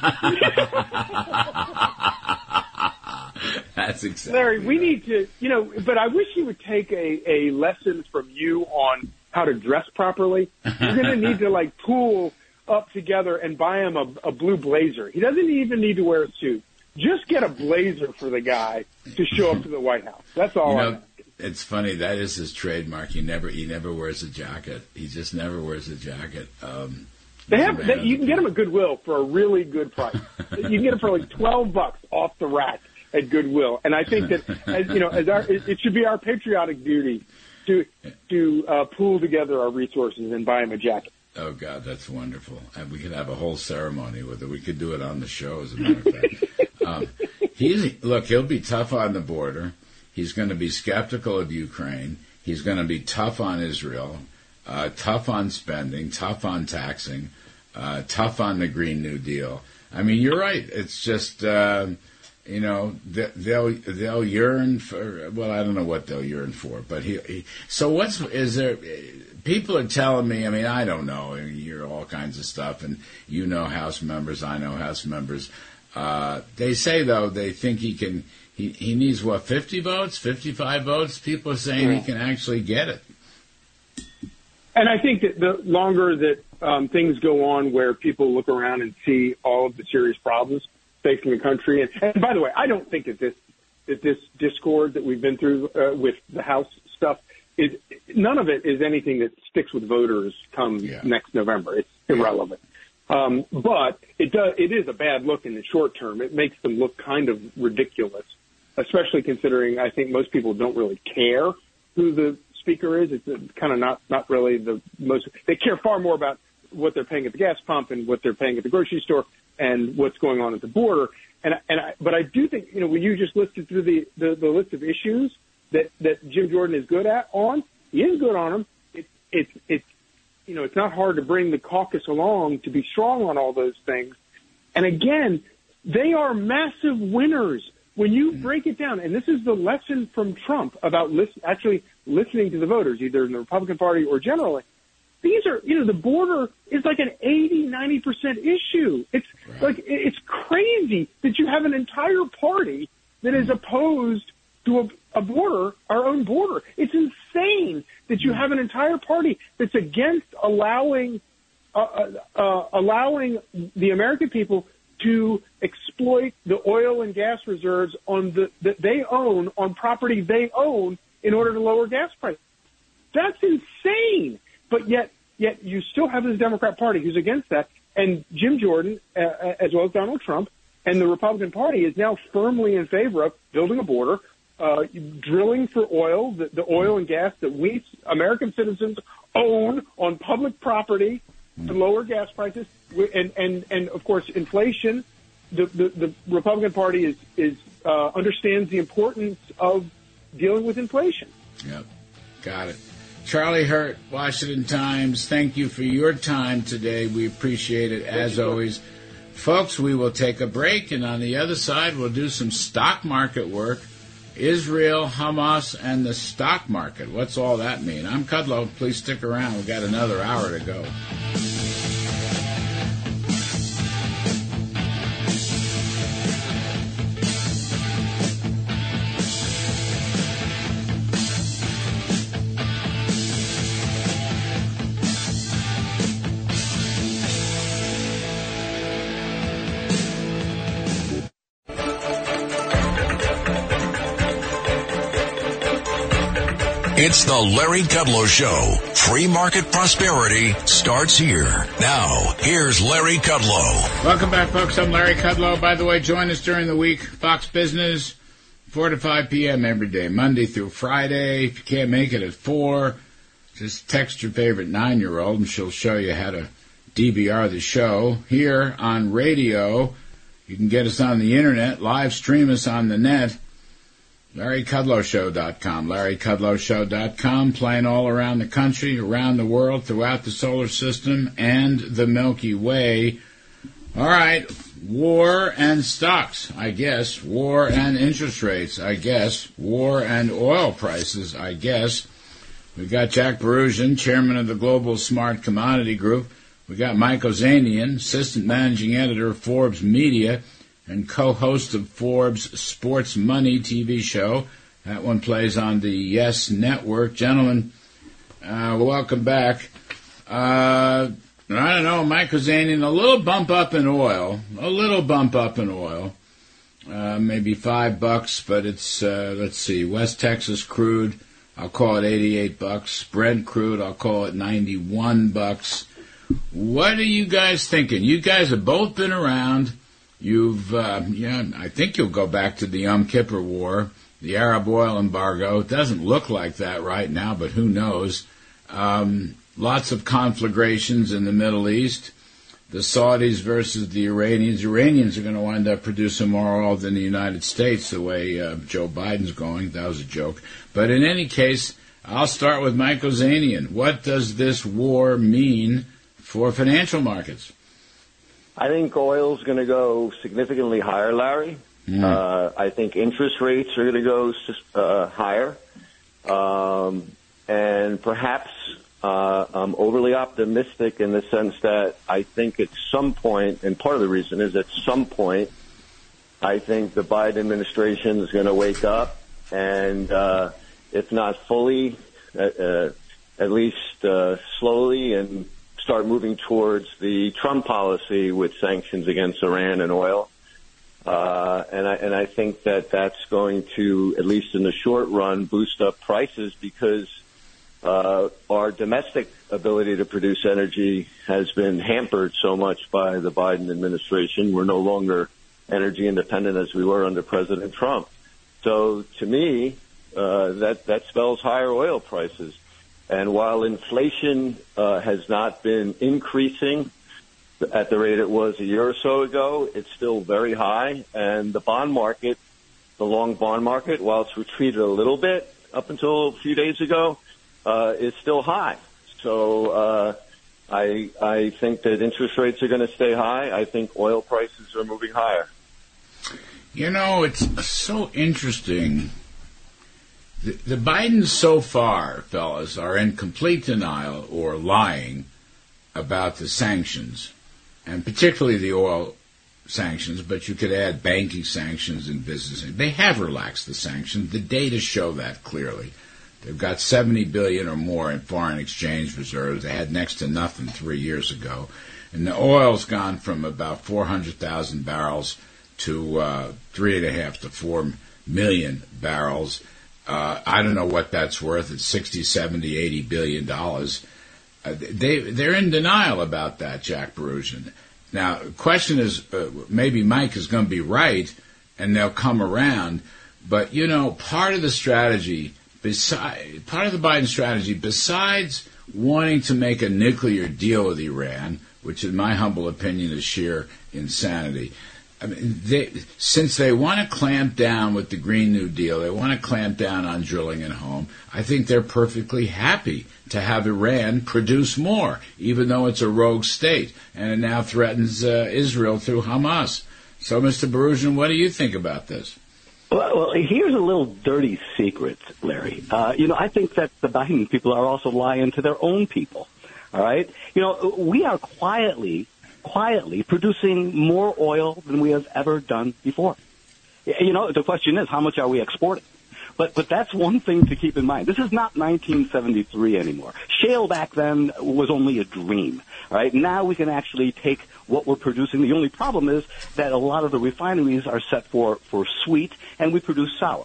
That's exactly. Larry, we need to, you know, but I wish you would take a, a lesson from you on how to dress properly. You're going to need to, like, pool up together and buy him a, a blue blazer. He doesn't even need to wear a suit. Just get a blazer for the guy to show up to the White House. That's all. You know, I'm asking. It's funny. That is his trademark. He never he never wears a jacket. He just never wears a jacket. Um, they have. They, you can get him at Goodwill for a really good price. You can get him for like twelve bucks off the rack at Goodwill. And I think that, as you know, as our it, it should be our patriotic duty to to uh, pool together our resources and buy him a jacket. Oh, God, that's wonderful. And we could have a whole ceremony with it. We could do it on the show, as a matter of fact. um, he's, look, he'll be tough on the border. He's going to be skeptical of Ukraine. He's going to be tough on Israel, uh, tough on spending, tough on taxing, uh, tough on the Green New Deal. I mean, you're right. It's just, uh, you know, they'll they'll yearn for. Well, I don't know what they'll yearn for, but he. he so what's is there? People are telling me, I mean, I don't know. You hear all kinds of stuff, and you know House members, I know House members. Uh, they say, though, they think he can, he, he needs, what, fifty votes, fifty-five votes? People are saying yeah. he can actually get it. And I think that the longer that um, things go on where people look around and see all of the serious problems facing the country, and, and by the way, I don't think that this, that this discord that we've been through uh, with the House stuff, is none of it is anything that sticks with voters come yeah. next November. It's irrelevant. Um, but it does, it is a bad look in the short term. It makes them look kind of ridiculous, especially considering I think most people don't really care who the speaker is. It's kind of not, not really the most, they care far more about what they're paying at the gas pump and what they're paying at the grocery store and what's going on at the border. And, and I, but I do think, you know, when you just listed through the, the, the list of issues that, that Jim Jordan is good at on, he is good on them. It, it's, it's, you know, it's not hard to bring the caucus along to be strong on all those things. And again, they are massive winners when you break it down. And this is the lesson from Trump about listen, actually listening to the voters, either in the Republican Party or generally. These are, you know, the border is like an eighty, ninety percent issue. It's right. like, it's crazy that you have an entire party that is opposed to a, a border, our own border. It's insane that you have an entire party that's against allowing, uh, uh, allowing the American people to exploit the oil and gas reserves on the, that they own on property they own in order to lower gas prices. That's insane. But yet, yet you still have this Democrat Party who's against that. And Jim Jordan, uh, as well as Donald Trump, and the Republican Party is now firmly in favor of building a border, uh, drilling for oil, the, the oil and gas that we American citizens own on public property to lower gas prices. And, and, and of course, inflation. The, the, the Republican Party is, is uh, understands the importance of dealing with inflation. Yep. Got it. Charlie Hurt, Washington Times, thank you for your time today. We appreciate it, as always. Folks, we will take a break, and on the other side, we'll do some stock market work. Israel, Hamas, and the stock market. What's all that mean? I'm Kudlow. Please stick around. We've got another hour to go. It's the Larry Kudlow Show. Free market prosperity starts here. Now, here's Larry Kudlow. Welcome back, folks. I'm Larry Kudlow. By the way, join us during the week. Fox Business, four to five p.m. every day, Monday through Friday. If you can't make it at four, just text your favorite nine-year-old, and she'll show you how to D V R the show. Here on radio, you can get us on the Internet, live stream us on the net. Larry Kudlow Show dot com. Larry Kudlow Show dot com, playing all around the country, around the world, throughout the solar system, and the Milky Way. All right, war and stocks, I guess. War and interest rates, I guess. War and oil prices, I guess. We've got Jack Berusian, chairman of the Global Smart Commodity Group. We've got Mike Ozanian, assistant managing editor of Forbes Media, and co-host of Forbes' Sports Money T V show. That one plays on the Yes Network. Gentlemen, uh, welcome back. Uh, I don't know, Mike Ozanian, a little bump up in oil, a little bump up in oil, uh, maybe five bucks, but it's, uh, let's see, West Texas crude, I'll call it eighty-eight bucks. Brent crude, I'll call it ninety-one bucks. What are you guys thinking? You guys have both been around. You've, uh, yeah, I think you'll go back to the Yom Kippur War, the Arab oil embargo. It doesn't look like that right now, but who knows? Um, lots of conflagrations in the Middle East. The Saudis versus the Iranians. The Iranians are going to wind up producing more oil than the United States, the way uh, Joe Biden's going. That was a joke. But in any case, I'll start with Mike Ozanian. What does this war mean for financial markets? I think oil's going to go significantly higher, Larry. Mm. Uh, I think interest rates are going to go uh, higher. Um, and perhaps uh, I'm overly optimistic in the sense that I think at some point, and part of the reason is at some point, I think the Biden administration is going to wake up and, uh, if not fully, uh, uh, at least uh, slowly and start moving towards the Trump policy with sanctions against Iran and oil. Uh, and I, and I think that that's going to, at least in the short run, boost up prices because, uh, our domestic ability to produce energy has been hampered so much by the Biden administration. We're no longer energy independent as we were under President Trump. So to me, uh, that, that spells higher oil prices. And while inflation uh, has not been increasing at the rate it was a year or so ago, it's still very high. And the bond market, the long bond market, while it's retreated a little bit up until a few days ago, uh, is still high. So uh, I, I think that interest rates are going to stay high. I think oil prices are moving higher. You know, it's so interesting. The, the Bidens so far, fellas, are in complete denial or lying about the sanctions, and particularly the oil sanctions, but you could add banking sanctions and business. They have relaxed the sanctions. The data show that clearly. They've got seventy billion dollars or more in foreign exchange reserves. They had next to nothing three years ago. And the oil's gone from about four hundred thousand barrels to uh, three and a half to four million barrels. Uh, I don't know what that's worth. It's sixty, seventy, eighty billion dollars. Uh, they, they're in denial about that, Jack Berusian. Now, the question is, uh, maybe Mike is going to be right, and they'll come around. But, you know, part of the strategy, beside, part of the Biden strategy, besides wanting to make a nuclear deal with Iran, which in my humble opinion is sheer insanity, I mean, they, since they want to clamp down with the Green New Deal, they want to clamp down on drilling at home, I think they're perfectly happy to have Iran produce more, even though it's a rogue state, and it now threatens uh, Israel through Hamas. So, Mister Berusian, what do you think about this? Well, well here's a little dirty secret, Larry. Uh, you know, I think that the Biden people are also lying to their own people, all right? You know, we are quietly... quietly producing more oil than we have ever done before. You know, the question is, how much are we exporting? But but that's one thing to keep in mind. This is not nineteen seventy-three anymore. Shale back then was only a dream. All right, now we can actually take what we're producing. The only problem is that a lot of the refineries are set for, for sweet, and we produce sour.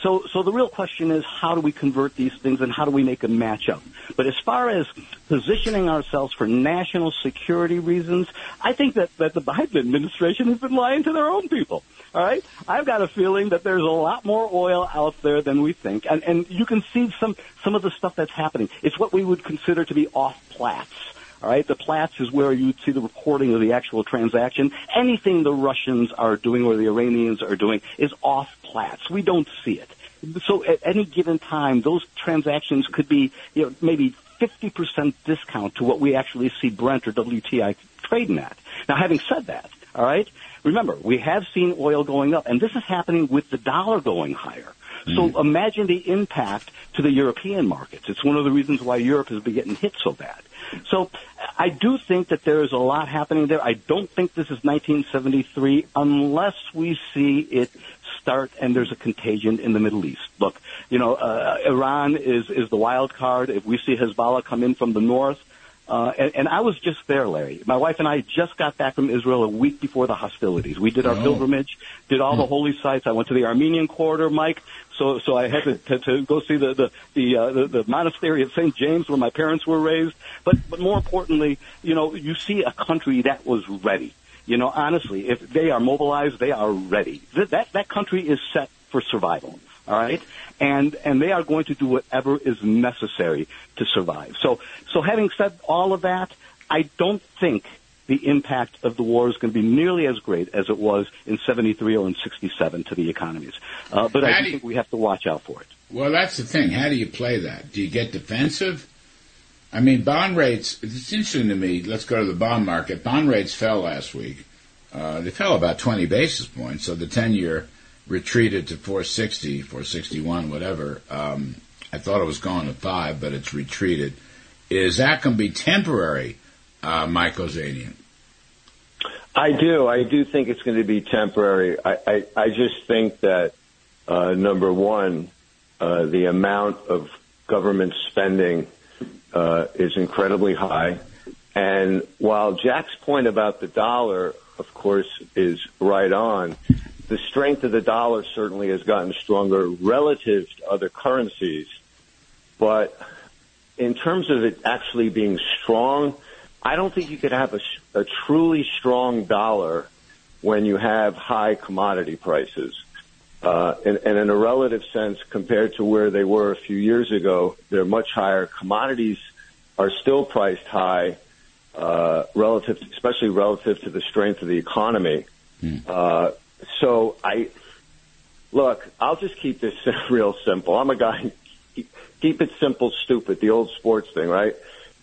So, so the real question is, how do we convert these things and how do we make them match up? But as far as positioning ourselves for national security reasons, I think that, that the Biden administration has been lying to their own people. All right? I've got a feeling that there's a lot more oil out there than we think. And, and you can see some, some of the stuff that's happening. It's what we would consider to be off Platts. All right, the Platts is where you'd see the reporting of the actual transaction. Anything the Russians are doing or the Iranians are doing is off Platts. We don't see it. So at any given time, those transactions could be, you know, maybe fifty percent discount to what we actually see Brent or W T I trading at. Now, having said that, all right, remember, we have seen oil going up, and this is happening with the dollar going higher. So imagine the impact to the European markets. It's one of the reasons why Europe has been getting hit so bad. So I do think that there is a lot happening there. I don't think this is nineteen seventy-three unless we see it start and there's a contagion in the Middle East. Look, you know, uh, Iran is, is the wild card. If we see Hezbollah come in from the north, Uh, and, and I was just there, Larry. My wife and I just got back from Israel a week before the hostilities. We did our Oh. pilgrimage, did all the holy sites. I went to the Armenian corridor, Mike. So, so I had to, to, to go see the the the, uh, the the monastery at Saint James where my parents were raised. But but more importantly, you know, you see a country that was ready. You know, honestly, if they are mobilized, they are ready. That that, that country is set for survival. All right, and and they are going to do whatever is necessary to survive. So so having said all of that, I don't think the impact of the war is going to be nearly as great as it was in seventy-three or in sixty-seven to the economies. Uh, but I do think we have to watch out for it. Well, that's the thing. How do you play that? Do you get defensive? I mean, bond rates, it's interesting to me. Let's go to the bond market. Bond rates fell last week. Uh, they fell about twenty basis points, so the ten-year retreated to four sixty, four sixty-one, whatever. Um, I thought it was going to five, but it's retreated. Is that going to be temporary, uh, Mike Ozanian? I do. I do think it's going to be temporary. I, I, I just think that, uh, number one, uh, the amount of government spending uh, is incredibly high. And while Jack's point about the dollar, of course, is right on, the strength of the dollar certainly has gotten stronger relative to other currencies. But in terms of it actually being strong, I don't think you could have a, a truly strong dollar when you have high commodity prices. Uh, and, and in a relative sense, compared to where they were a few years ago, they're much higher. Commodities are still priced high, uh, relative, especially relative to the strength of the economy. Hmm. Uh, so I, look, I'll just keep this real simple. I'm a guy, keep it simple, stupid, the old sports thing, right?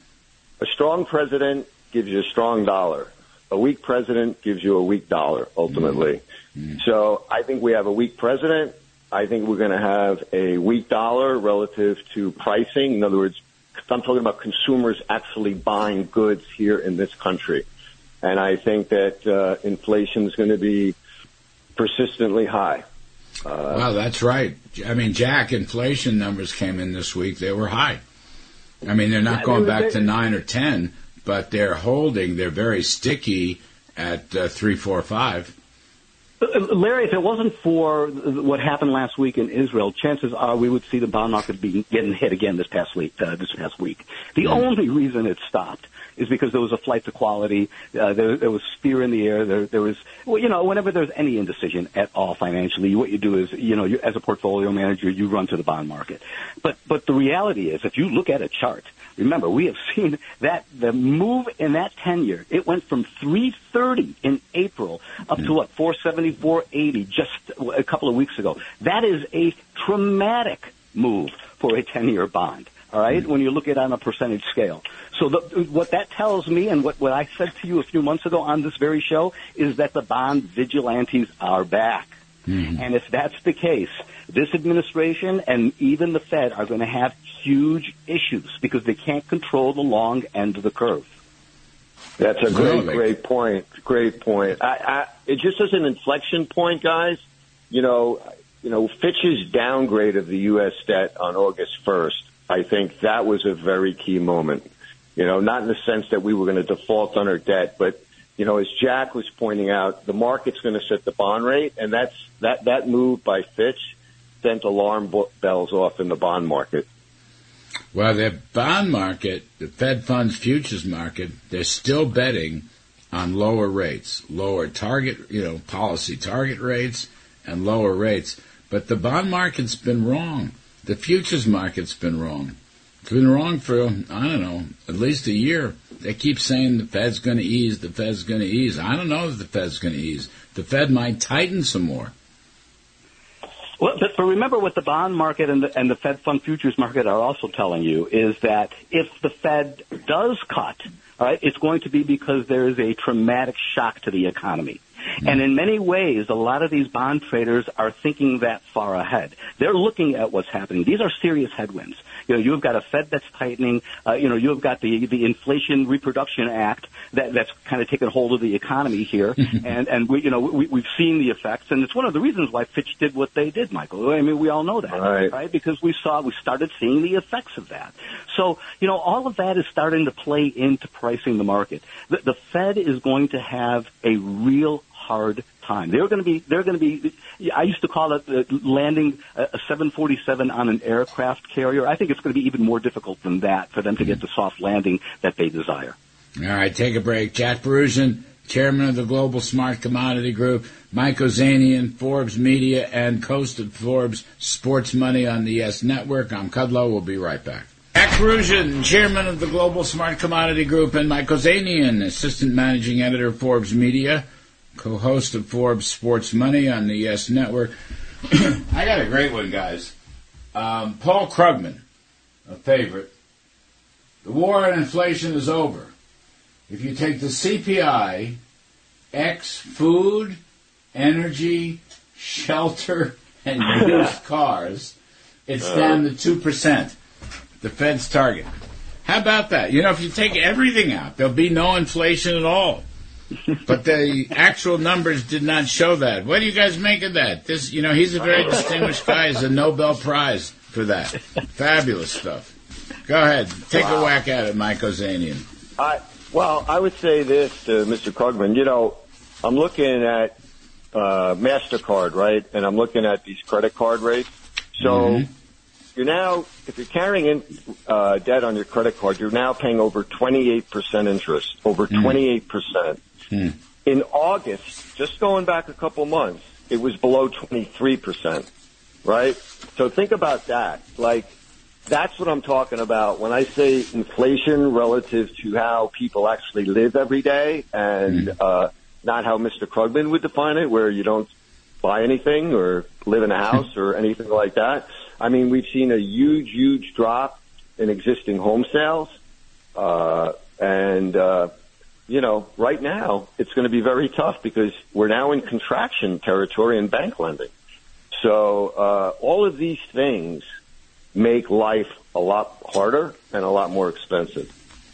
A strong president gives you a strong dollar. A weak president gives you a weak dollar, ultimately. Mm-hmm. So I think we have a weak president. I think we're going to have a weak dollar relative to pricing. In other words, I'm talking about consumers actually buying goods here in this country. And I think that uh, inflation is going to be persistently high. Uh, Well, that's right. I mean, Jack, inflation numbers came in this week. They were high. I mean, they're not going back to nine or ten, but they're holding. They're very sticky at uh, three, four, five. Larry, if it wasn't for what happened last week in Israel, chances are we would see the bond market be getting hit again this past week. Uh, this past week, the mm. only reason it stopped is because there was a flight to quality. Uh, there, there was fear in the air. There, there was, well, you know, whenever there's any indecision at all financially, what you do is, you know, you, as a portfolio manager, you run to the bond market. But, but the reality is, if you look at a chart, remember, we have seen that the move in that ten-year, it went from three thirty in April up to what, four seventy, four eighty just a couple of weeks ago. That is a traumatic move for a ten-year bond. All right, when you look at it on a percentage scale. So the, what that tells me, and what, what I said to you a few months ago on this very show, is that the bond vigilantes are back. Mm-hmm. And if that's the case, this administration and even the Fed are going to have huge issues because they can't control the long end of the curve. That's a great, great point. Great point. I, I, it just as an inflection point, guys. You know, you know, Fitch's downgrade of the U S debt on August first. I think that was a very key moment. You know, not in the sense that we were going to default on our debt, but, you know, as Jack was pointing out, the market's going to set the bond rate, and that's that, that move by Fitch sent alarm bo- bells off in the bond market. Well, the bond market, the Fed funds futures market, they're still betting on lower rates, lower target, you know, policy target rates and lower rates. But the bond market's been wrong. The futures market's been wrong. It's been wrong for, I don't know, at least a year. They keep saying the Fed's going to ease, the Fed's going to ease. I don't know if the Fed's going to ease. The Fed might tighten some more. Well, but, but remember what the bond market and the, and the Fed fund futures market are also telling you is that if the Fed does cut, all right, it's going to be because there is a traumatic shock to the economy. And in many ways, a lot of these bond traders are thinking that far ahead. They're looking at what's happening. These are serious headwinds. You know, you've got a Fed that's tightening. Uh, you know, you've got the the Inflation Reproduction Act that that's kind of taken hold of the economy here, and and we you know we, we've seen the effects, and it's one of the reasons why Fitch did what they did, Michael. I mean, we all know that, right? right? Because we saw we started seeing the effects of that. So you know, all of that is starting to play into pricing the market. The, the Fed is going to have a real hard time. They're going to be, they're going to be, I used to call it uh, landing a seven forty-seven on an aircraft carrier. I think it's going to be even more difficult than that for them to get the soft landing that they desire. All right, take a break. Jack Perusian, chairman of the Global Smart Commodity Group, Mike Ozanian, Forbes Media, and host of Forbes Sports Money on the Yes Network. I'm Kudlow. We'll be right back. Jack Perusian, chairman of the Global Smart Commodity Group, and Mike Ozanian, assistant managing editor of Forbes Media, co-host of Forbes Sports Money on the Yes Network. I got a great one, guys. Um, Paul Krugman, a favorite. The war on inflation is over. If you take the C P I, X food, energy, shelter, and used cars, it's down to two percent, the Fed's target. How about that? You know, if you take everything out, there'll be no inflation at all. But the actual numbers did not show that. What do you guys make of that? This, you know, he's a very distinguished guy. He's a Nobel Prize for that. Fabulous stuff. Go ahead. Take wow. a whack at it, Mike Ozanian. I, well, I would say this to Mister Krugman. You know, I'm looking at uh, MasterCard, right? And I'm looking at these credit card rates. So mm-hmm. you're now, if you're carrying in uh, debt on your credit card, you're now paying over twenty-eight percent interest, over mm. twenty-eight percent. Hmm. In August, just going back a couple months, it was below twenty-three percent, right? So think about that. Like, that's what I'm talking about when I say inflation relative to how people actually live every day and hmm. uh, not how Mister Krugman would define it, where you don't buy anything or live in a house or anything like that. I mean, we've seen a huge, huge drop in existing home sales. Uh, and, uh, you know, right now it's going to be very tough because we're now in contraction territory in bank lending. So, uh, all of these things make life a lot harder and a lot more expensive.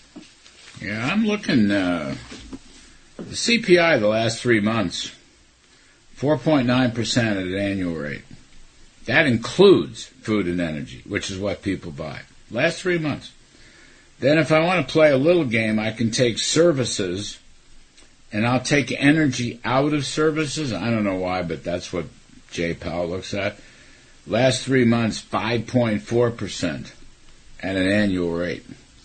Yeah, I'm looking, uh, the C P I the last three months, four point nine percent at an annual rate. That includes food and energy, which is what people buy. Last three months. Then if I want to play a little game, I can take services, and I'll take energy out of services. I don't know why, but that's what Jay Powell looks at. Last three months, five point four percent at an annual rate.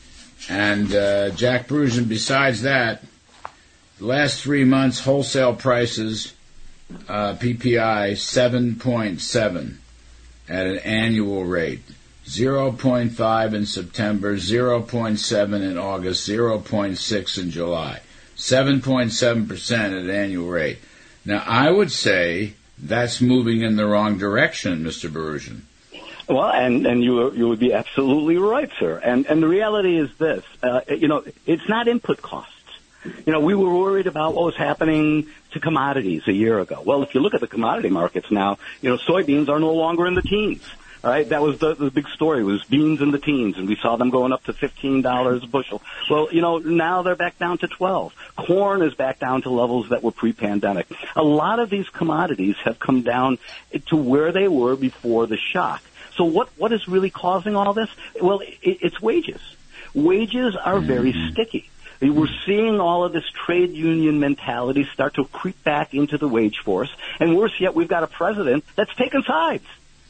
And uh, Jack Perusian, besides that, the last three months, wholesale prices, uh, P P I, seven point seven at an annual rate. zero point five in September, zero point seven in August, zero point six in July. seven point seven percent at an annual rate. Now, I would say that's moving in the wrong direction, Mister Perusian. Well, and, and you you would be absolutely right, sir. And and the reality is this, uh, you know, it's not input costs. You know, we were worried about what was happening to commodities a year ago. Well, if you look at the commodity markets now, you know, soybeans are no longer in the teens. All right, that was the, the big story, was beans in the teens, and we saw them going up to fifteen dollars a bushel. Well, you know, now they're back down to twelve. Corn is back down to levels that were pre-pandemic. A lot of these commodities have come down to where they were before the shock. So what, what is really causing all this? Well, it, it's wages. Wages are very sticky. We're seeing all of this trade union mentality start to creep back into the wage force. And worse yet, we've got a president that's taken sides.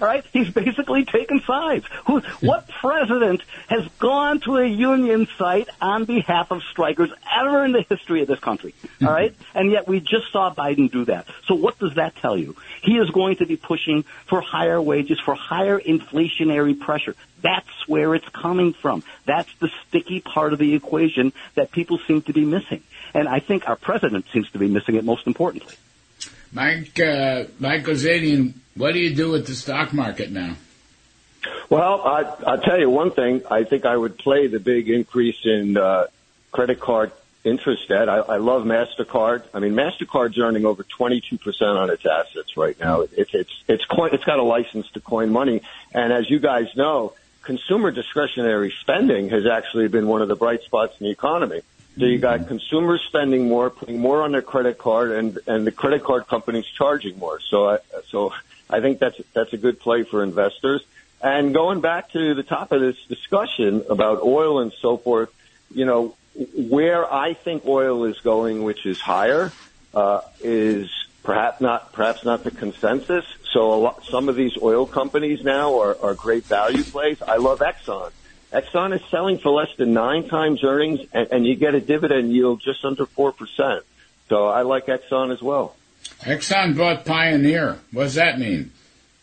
All right? He's basically taken sides. Who, what president has gone to a union site on behalf of strikers ever in the history of this country? All right? And yet we just saw Biden do that. So what does that tell you? He is going to be pushing for higher wages, for higher inflationary pressure. That's where it's coming from. That's the sticky part of the equation that people seem to be missing. And I think our president seems to be missing it most importantly. Mike, uh, Mike Ozanian, what do you do with the stock market now? Well, I, I'll tell you one thing. I think I would play the big increase in uh, credit card interest debt. I, I love MasterCard. I mean, MasterCard's earning over twenty-two percent on its assets right now. It, it, it's it's coin, it's got a license to coin money. And as you guys know, consumer discretionary spending has actually been one of the bright spots in the economy. So you got consumers spending more, putting more on their credit card, and and the credit card companies charging more. So I so I think that's that's a good play for investors. And going back to the top of this discussion about oil and so forth, you know, where I think oil is going, which is higher, uh, is perhaps not perhaps not the consensus. So a lot, some of these oil companies now are, are great value plays. I love Exxon. Exxon is selling for less than nine times earnings, and, and you get a dividend yield just under four percent. So I like Exxon as well. Exxon bought Pioneer. What does that mean?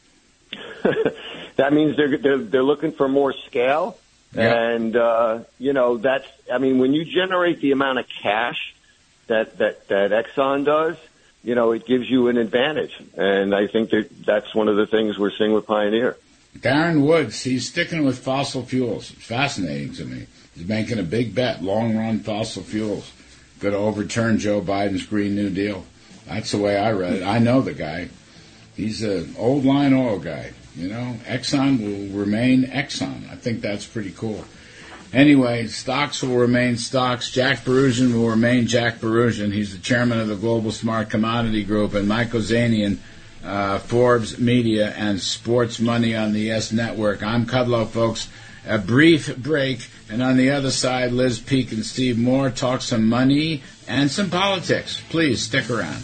That means they're, they're they're looking for more scale, yeah. and uh, you know that's. I mean, when you generate the amount of cash that that that Exxon does, you know it gives you an advantage, and I think that that's one of the things we're seeing with Pioneer. Darren Woods, he's sticking with fossil fuels. It's fascinating to me. He's making a big bet, long-run fossil fuels. Going to overturn Joe Biden's Green New Deal. That's the way I read it. I know the guy. He's an old-line oil guy. You know, Exxon will remain Exxon. I think that's pretty cool. Anyway, stocks will remain stocks. Jack Berusian will remain Jack Berusian. He's the chairman of the Global Smart Commodity Group. And Mike Ozanian, Uh, Forbes Media and Sports Money on the Yes Network. I'm Kudlow, folks. A brief break, and on the other side, Liz Peek and Steve Moore talk some money and some politics. Please stick around.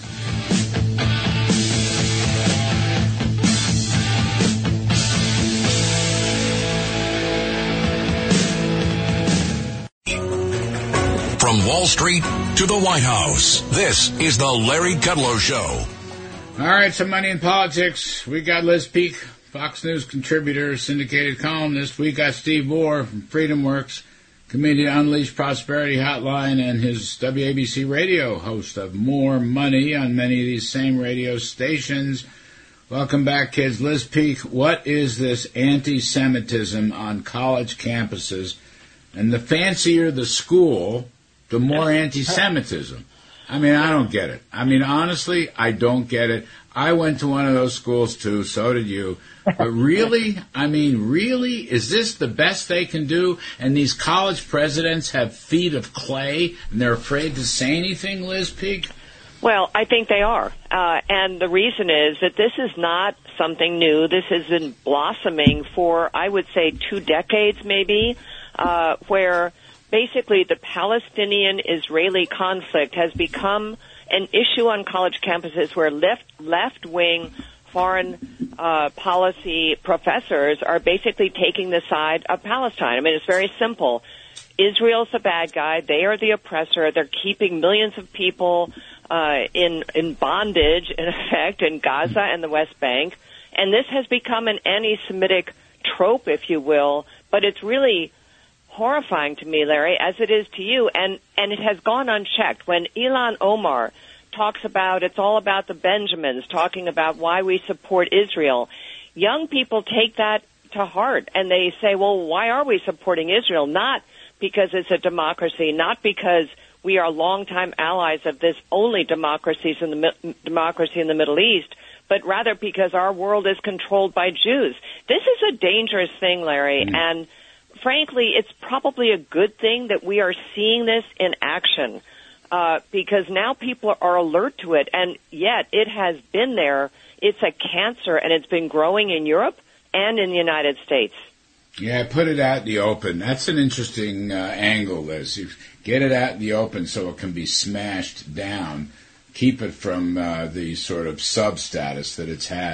From Wall Street to the White House, this is the Larry Kudlow Show. All right, some money in politics. We got Liz Peek, Fox News contributor, syndicated columnist. We got Steve Moore from Freedom Works, comedian Unleashed Prosperity Hotline, and his W A B C radio host of More Money on many of these same radio stations. Welcome back, kids. Liz Peek, what is this anti-Semitism on college campuses? And the fancier the school, the more anti-Semitism. I mean, I don't get it. I mean, honestly, I don't get it. I went to one of those schools, too. So did you. But really, I mean, really, is this the best they can do? And these college presidents have feet of clay, and they're afraid to say anything, Liz Peek? Well, I think they are. Uh, and the reason is that this is not something new. This has been blossoming for, I would say, two decades maybe, uh, where basically the Palestinian-Israeli conflict has become an issue on college campuses where left, left-wing foreign uh, policy professors are basically taking the side of Palestine. I mean, it's very simple. Israel's the bad guy. They are the oppressor. They're keeping millions of people uh, in in bondage, in effect, in Gaza and the West Bank. And this has become an anti-Semitic trope, if you will, but it's really horrifying to me, Larry, as it is to you, and, and it has gone unchecked. When Ilhan Omar talks about, it's all about the Benjamins, talking about why we support Israel, young people take that to heart, and they say, well, why are we supporting Israel? Not because it's a democracy, not because we are longtime allies of this only democracies in the democracy in the Middle East, but rather because our world is controlled by Jews. This is a dangerous thing, Larry, mm. and frankly, it's probably a good thing that we are seeing this in action uh, because now people are alert to it, and yet it has been there. It's a cancer, and it's been growing in Europe and in the United States. Yeah, put it out in the open. That's an interesting uh, angle, Liz. You get it out in the open so it can be smashed down. Keep it from uh, the sort of sub-status that it's had.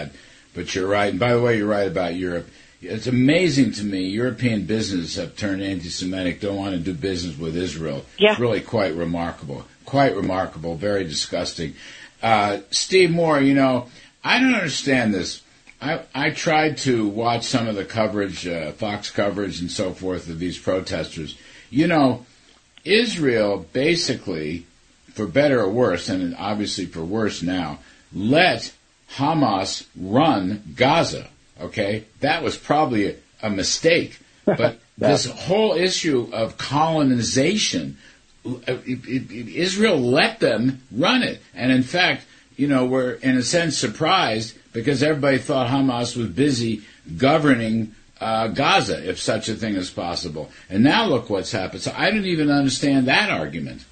But you're right. And by the way, you're right about Europe. It's amazing to me. European businesses have turned anti-Semitic, don't want to do business with Israel. Yeah. It's really quite remarkable. Quite remarkable. Very disgusting. Uh, Steve Moore, you know, I don't understand this. I, I tried to watch some of the coverage, uh, Fox coverage and so forth of these protesters. You know, Israel basically, for better or worse, and obviously for worse now, let Hamas run Gaza, okay? That was probably a, a mistake. But this whole issue of colonization, it, it, it, Israel let them run it. And in fact, you know, we're in a sense surprised because everybody thought Hamas was busy governing uh, Gaza, if such a thing is possible. And now look what's happened. So I didn't even understand that argument.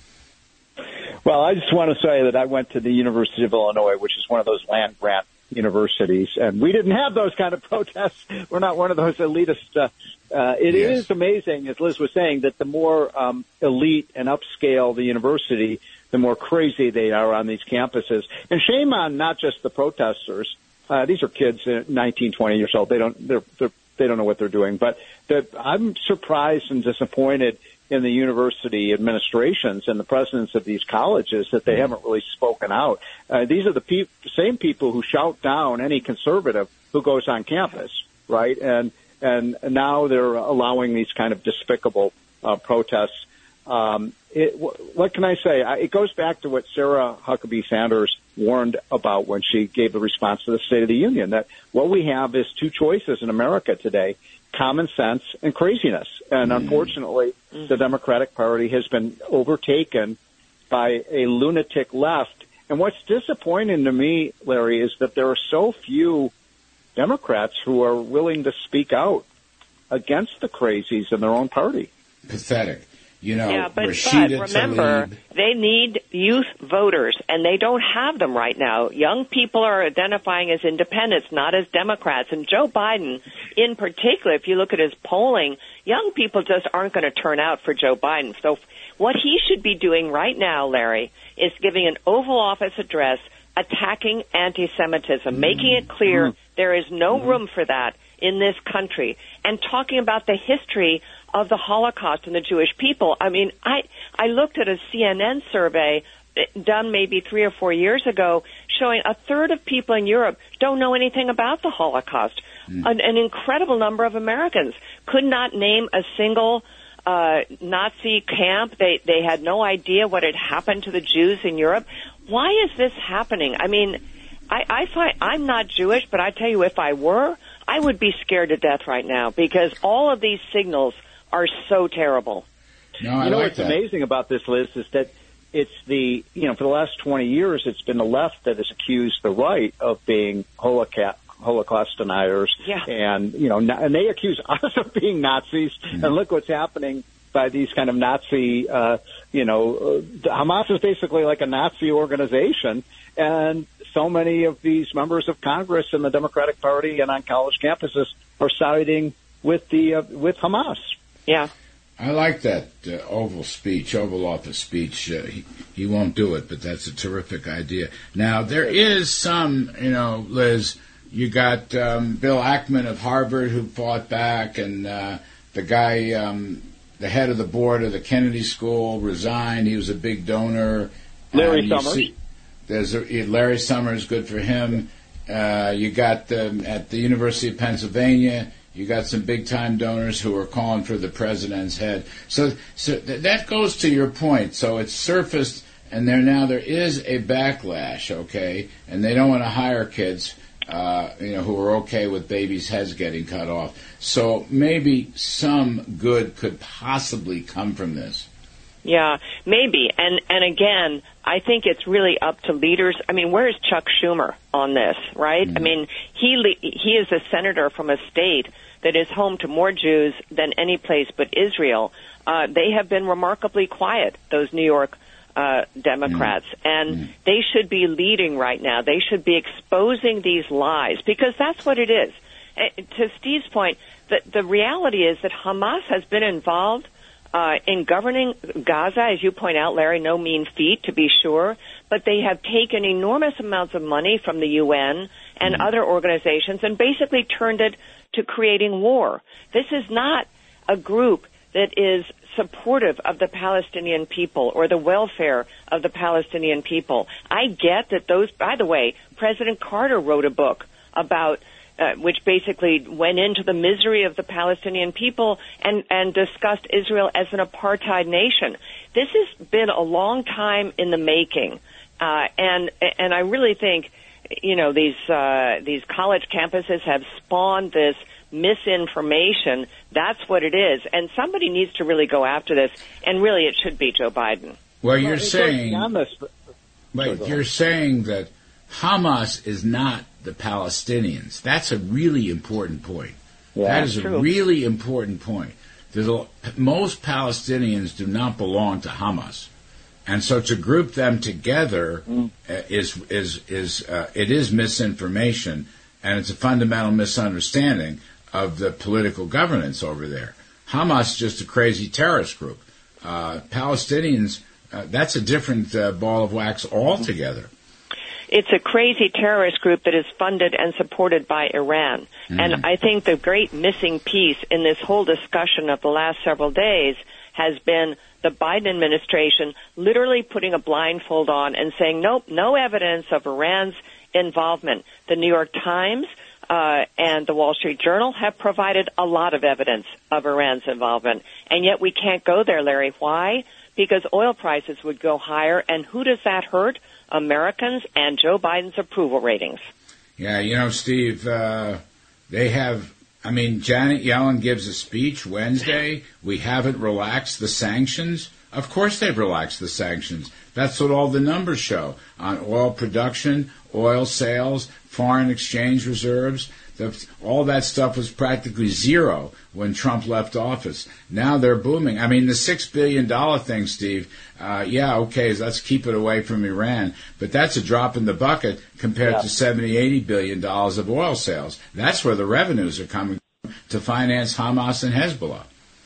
Well, I just want to say that I went to the University of Illinois, which is one of those land-grant universities, and we didn't have those kind of protests. We're not one of those elitist. Uh, uh, it yes. is amazing, as Liz was saying, that the more um, elite and upscale the university, the more crazy they are on these campuses. And shame on not just the protesters. Uh, these are kids, uh, nineteen, twenty years old. They don't, they're, they're, they don't know what they're doing. But the, I'm surprised and disappointed in the university administrations and the presidents of these colleges that they haven't really spoken out. Uh, these are the pe- same people who shout down any conservative who goes on campus, right? And and now they're allowing these kind of despicable uh, protests. Um, it, w- what can I say? I, it goes back to what Sarah Huckabee Sanders warned about when she gave the response to the State of the Union, that what we have is two choices in America today: common sense and craziness. And unfortunately, the Democratic Party has been overtaken by a lunatic left. And what's disappointing to me, Larry, is that there are so few Democrats who are willing to speak out against the crazies in their own party. Pathetic. You know, yeah, but, Rashida but remember, Tlaib. They need youth voters, and they don't have them right now. Young people are identifying as independents, not as Democrats. And Joe Biden, in particular, if you look at his polling, young people just aren't going to turn out for Joe Biden. So what he should be doing right now, Larry, is giving an Oval Office address attacking anti-Semitism, mm-hmm. making it clear mm-hmm. there is no mm-hmm. room for that in this country, and talking about the history of the Holocaust and the Jewish people. I mean, I, I looked at a C N N survey done maybe three or four years ago showing a third of people in Europe don't know anything about the Holocaust. Mm. An, an incredible number of Americans could not name a single uh, Nazi camp. They, they had no idea what had happened to the Jews in Europe. Why is this happening? I mean, I, I find I'm not Jewish, but I tell you, if I were, I would be scared to death right now because all of these signals are so terrible. No, I you know like what's that. amazing about this, Liz, is that it's the, you know, for the last twenty years, it's been the left that has accused the right of being Holocaust, Holocaust deniers. Yeah. And, you know, and they accuse us of being Nazis. Mm-hmm. And look what's happening by these kind of Nazi, uh, you know, uh, Hamas is basically like a Nazi organization. And so many of these members of Congress in the Democratic Party and on college campuses are siding with the uh, with Hamas. Yeah. I like that uh, Oval speech, Oval Office speech. Uh, he, he won't do it, but that's a terrific idea. Now, there is some, you know, Liz, you got um, Bill Ackman of Harvard who fought back, and uh, the guy, um, the head of the board of the Kennedy School resigned. He was a big donor. Larry um, Summers. See, there's a, Larry Summers, good for him. Uh, you got um, at the University of Pennsylvania, you got some big-time donors who are calling for the president's head. So, so th- that goes to your point. So it's surfaced, and there now there is a backlash, okay? And they don't want to hire kids, uh, you know, who are okay with babies' heads getting cut off. So maybe some good could possibly come from this. Yeah, maybe. And and again, I think it's really up to leaders. I mean, where's Chuck Schumer on this, right? Mm-hmm. I mean, he le- he is a senator from a state that is home to more Jews than any place but Israel. Uh, they have been remarkably quiet, those New York uh, Democrats, mm-hmm. and mm-hmm. they should be leading right now. They should be exposing these lies, because that's what it is. Uh, to Steve's point, the, the reality is that Hamas has been involved uh, in governing Gaza, as you point out, Larry, no mean feat, to be sure, but they have taken enormous amounts of money from the U N and mm-hmm. other organizations and basically turned it to creating war. This is not a group that is supportive of the Palestinian people or the welfare of the Palestinian people. I get that those, by the way, President Carter wrote a book about uh, which basically went into the misery of the Palestinian people and, and discussed Israel as an apartheid nation. This has been a long time in the making, uh, and and I really think, you know, these uh, these college campuses have spawned this misinformation. That's what it is. And somebody needs to really go after this. And really, it should be Joe Biden. Well, you're saying, but you're saying that Hamas is not the Palestinians. That's a really important point. Yeah, that is true. a really important point. There's a, most Palestinians do not belong to Hamas. And so to group them together mm. uh, is is is uh, it is misinformation, and it's a fundamental misunderstanding of the political governance over there. Hamas is just a crazy terrorist group. Uh, Palestinians, uh, that's a different uh, ball of wax altogether. It's a crazy terrorist group that is funded and supported by Iran. Mm. And I think the great missing piece in this whole discussion of the last several days has been the Biden administration literally putting a blindfold on and saying, nope, no evidence of Iran's involvement. The New York Times uh, and the Wall Street Journal have provided a lot of evidence of Iran's involvement. And yet we can't go there, Larry. Why? Because oil prices would go higher. And who does that hurt? Americans and Joe Biden's approval ratings. Yeah, you know, Steve, uh, they have, I mean, Janet Yellen gives a speech Wednesday. We haven't relaxed the sanctions. Of course they've relaxed the sanctions. That's what all the numbers show on oil production, oil sales, foreign exchange reserves. The, all that stuff was practically zero when Trump left office. Now they're booming. I mean, the six billion dollars thing, Steve, uh, yeah, okay, let's keep it away from Iran. But that's a drop in the bucket compared yeah. to seventy, eighty billion dollars of oil sales. That's where the revenues are coming from to finance Hamas and Hezbollah.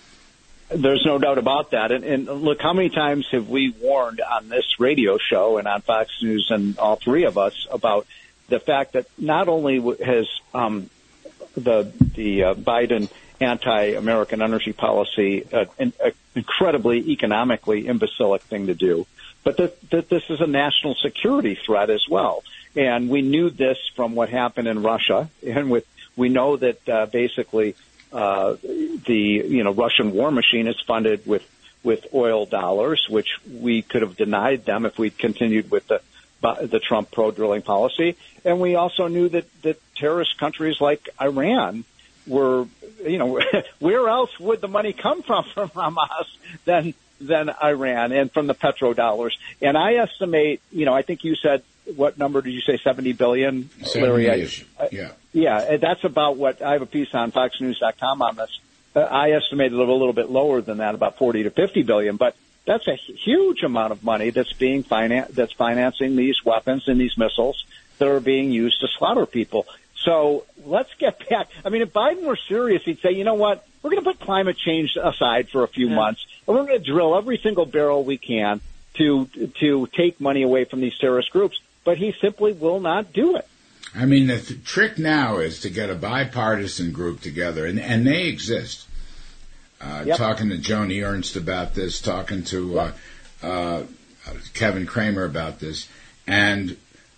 There's no doubt about that. And, and look, how many times have we warned on this radio show and on Fox News and all three of us about the fact that not only has um, the the uh, Biden anti-American energy policy uh, an uh, incredibly economically imbecilic thing to do, but that, that this is a national security threat as well. And we knew this from what happened in Russia, and with we know that uh, basically uh, the you know Russian war machine is funded with with oil dollars, which we could have denied them if we'd continued with the the Trump pro-drilling policy. And we also knew that, that terrorist countries like Iran were, you know, where else would the money come from from Hamas than than Iran and from the petrodollars? And I estimate, you know, I think you said, what number did you say, seventy billion, Larry? I, yeah. Yeah, that's about what, I have a piece on fox news dot com on this. Uh, I estimated it a little bit lower than that, about forty to fifty billion, but that's a huge amount of money that's being finan- that's financing these weapons and these missiles that are being used to slaughter people. So let's get back. I mean, if Biden were serious, he'd say, you know what, we're going to put climate change aside for a few yeah. months, and we're going to drill every single barrel we can to to take money away from these terrorist groups. But he simply will not do it. I mean, the th- trick now is to get a bipartisan group together, and, and they exist. Uh, yep. Talking to Joni Ernst about this, talking to uh, uh, Kevin Kramer about this, and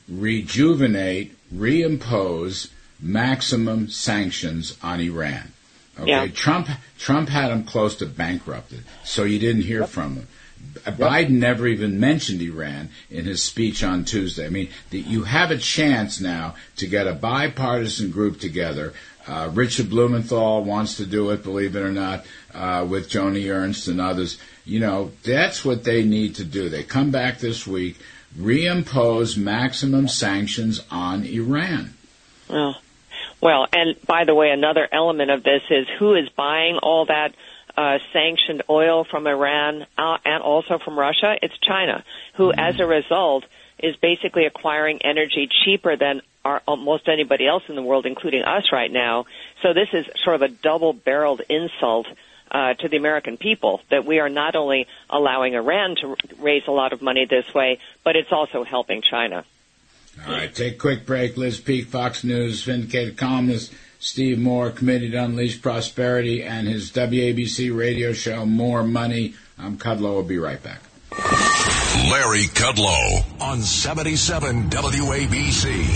rejuvenate, reimpose maximum sanctions on Iran. Okay, yeah. Trump Trump had him close to bankrupted, so you didn't hear yep. from him. Yep. Biden never even mentioned Iran in his speech on Tuesday. I mean, the, you have a chance now to get a bipartisan group together. Uh, Richard Blumenthal wants to do it, believe it or not, uh, with Joni Ernst and others. You know, that's what they need to do. They come back this week, reimpose maximum sanctions on Iran. Well, well, and by the way, another element of this is who is buying all that uh, sanctioned oil from Iran uh, and also from Russia? It's China, who, mm-hmm. as a result, is basically acquiring energy cheaper than Our, almost anybody else in the world, including us right now. So this is sort of a double-barreled insult uh, to the American people that we are not only allowing Iran to raise a lot of money this way, but it's also helping China. All right, take a quick break. Liz Peek, Fox News, syndicated columnist. Steve Moore, Committee to Unleash Prosperity, and his W A B C radio show, More Money. I'm Kudlow. We'll be right back. Larry Kudlow on seventy-seven W A B C.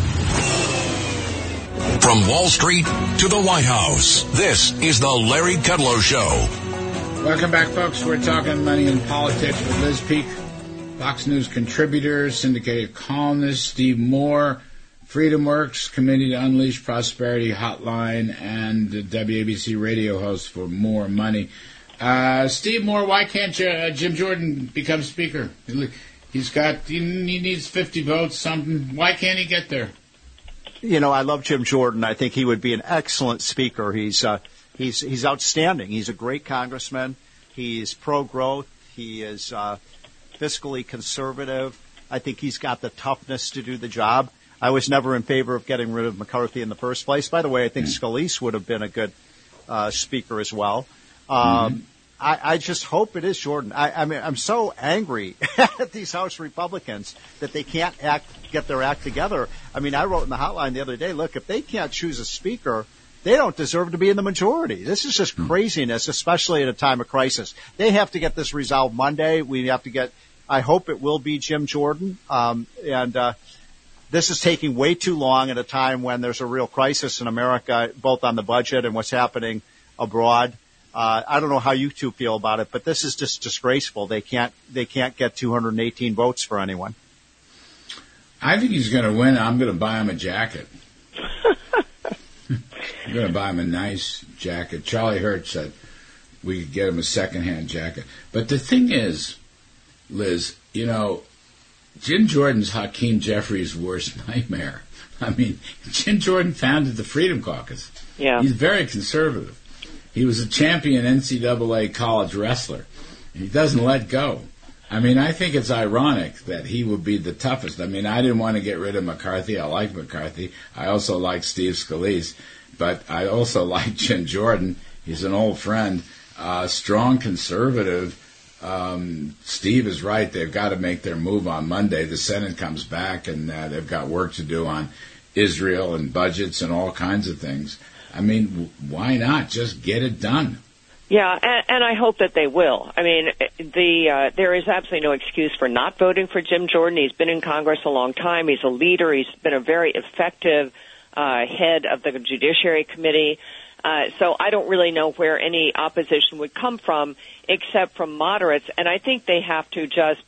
From Wall Street to the White House, this is the Larry Kudlow Show. Welcome back, folks. We're talking money and politics with Liz Peek, Fox News contributor, syndicated columnist, Steve Moore, FreedomWorks, Committee to Unleash Prosperity Hotline, and the W A B C radio host for More Money. Uh, Steve Moore, why can't you, uh, Jim Jordan become Speaker? He's got, he needs fifty votes, something. Why can't he get there? You know, I love Jim Jordan. I think he would be an excellent Speaker. He's uh, he's he's outstanding. He's a great congressman. He's pro-growth. He is uh, fiscally conservative. I think he's got the toughness to do the job. I was never in favor of getting rid of McCarthy in the first place. By the way, I think mm. Scalise would have been a good uh, speaker as well. Um, mm-hmm. I, I just hope it is Jordan. I, I mean, I'm so angry at these House Republicans that they can't act, get their act together. I mean, I wrote in the hotline the other day, look, if they can't choose a speaker, they don't deserve to be in the majority. This is just mm. craziness, especially at a time of crisis. They have to get this resolved Monday. We have to get, I hope it will be Jim Jordan. Um, and, uh, This is taking way too long at a time when there's a real crisis in America, both on the budget and what's happening abroad. Uh, I don't know how you two feel about it, but this is just disgraceful. They can't, they can't get two hundred eighteen votes for anyone. I think he's going to win. I'm going to buy him a jacket. I'm going to buy him a nice jacket. Charlie Hurt said we could get him a secondhand jacket. But the thing is, Liz, you know, Jim Jordan's Hakeem Jeffries' worst nightmare. I mean, Jim Jordan founded the Freedom Caucus. Yeah. He's very conservative. He was a champion N C double A college wrestler. And he doesn't let go. I mean, I think it's ironic that he would be the toughest. I mean, I didn't want to get rid of McCarthy. I like McCarthy. I also like Steve Scalise. But I also like Jim Jordan. He's an old friend, uh, strong conservative. Um, Steve is right. They've got to make their move on Monday. The Senate comes back, and uh, they've got work to do on Israel and budgets and all kinds of things. I mean, w- why not just get it done? Yeah, and, and I hope that they will. I mean, the uh, there is absolutely no excuse for not voting for Jim Jordan. He's been in Congress a long time. He's a leader. He's been a very effective uh, head of the Judiciary Committee. Uh, so I don't really know where any opposition would come from except from moderates. And I think they have to just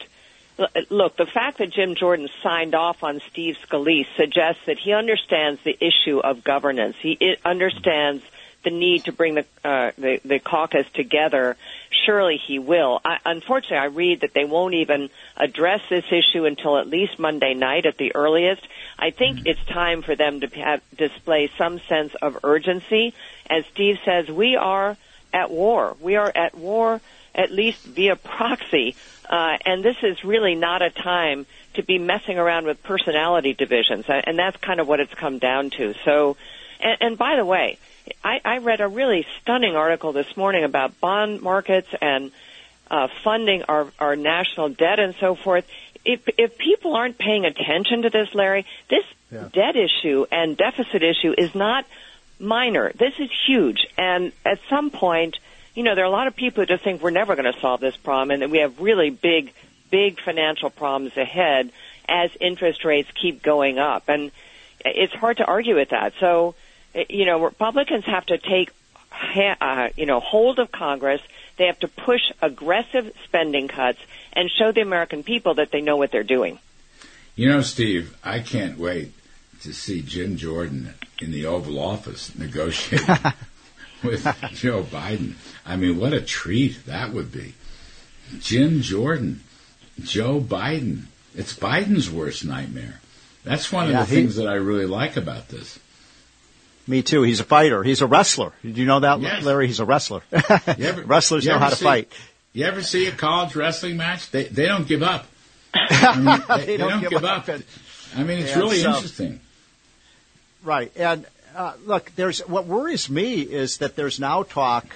look, the fact that Jim Jordan signed off on Steve Scalise suggests that he understands the issue of governance. He understands the need to bring the, uh, the, the caucus together. Surely he will. I, unfortunately, I read that they won't even address this issue until at least Monday night at the earliest. I think it's time for them to have, display some sense of urgency. As Steve says, we are at war. We are at war, at least via proxy. Uh, and this is really not a time to be messing around with personality divisions. And that's kind of what it's come down to. So, and, and by the way, I, I read a really stunning article this morning about bond markets and uh, funding our, our national debt and so forth. If, if people aren't paying attention to this, Larry, this yeah. debt issue and deficit issue is not minor. This is huge. And at some point, you know, there are a lot of people who just think we're never going to solve this problem and that we have really big, big financial problems ahead as interest rates keep going up. And it's hard to argue with that. So, you know, Republicans have to take, uh, you know, hold of Congress. They have to push aggressive spending cuts and show the American people that they know what they're doing. You know, Steve, I can't wait to see Jim Jordan in the Oval Office negotiating with Joe Biden. I mean, what a treat that would be. Jim Jordan, Joe Biden. It's Biden's worst nightmare. That's one yeah, of the he, things that I really like about this. Me too. He's a fighter. He's a wrestler. Did you know that, yes. Larry? He's a wrestler. Ever, Wrestlers know how to see, fight. You ever see a college wrestling match? They they don't give up. I mean, they, they, don't, they don't give, give up. up. I mean, it's and really so, interesting. Right. And uh, look, there's what worries me is that there's now talk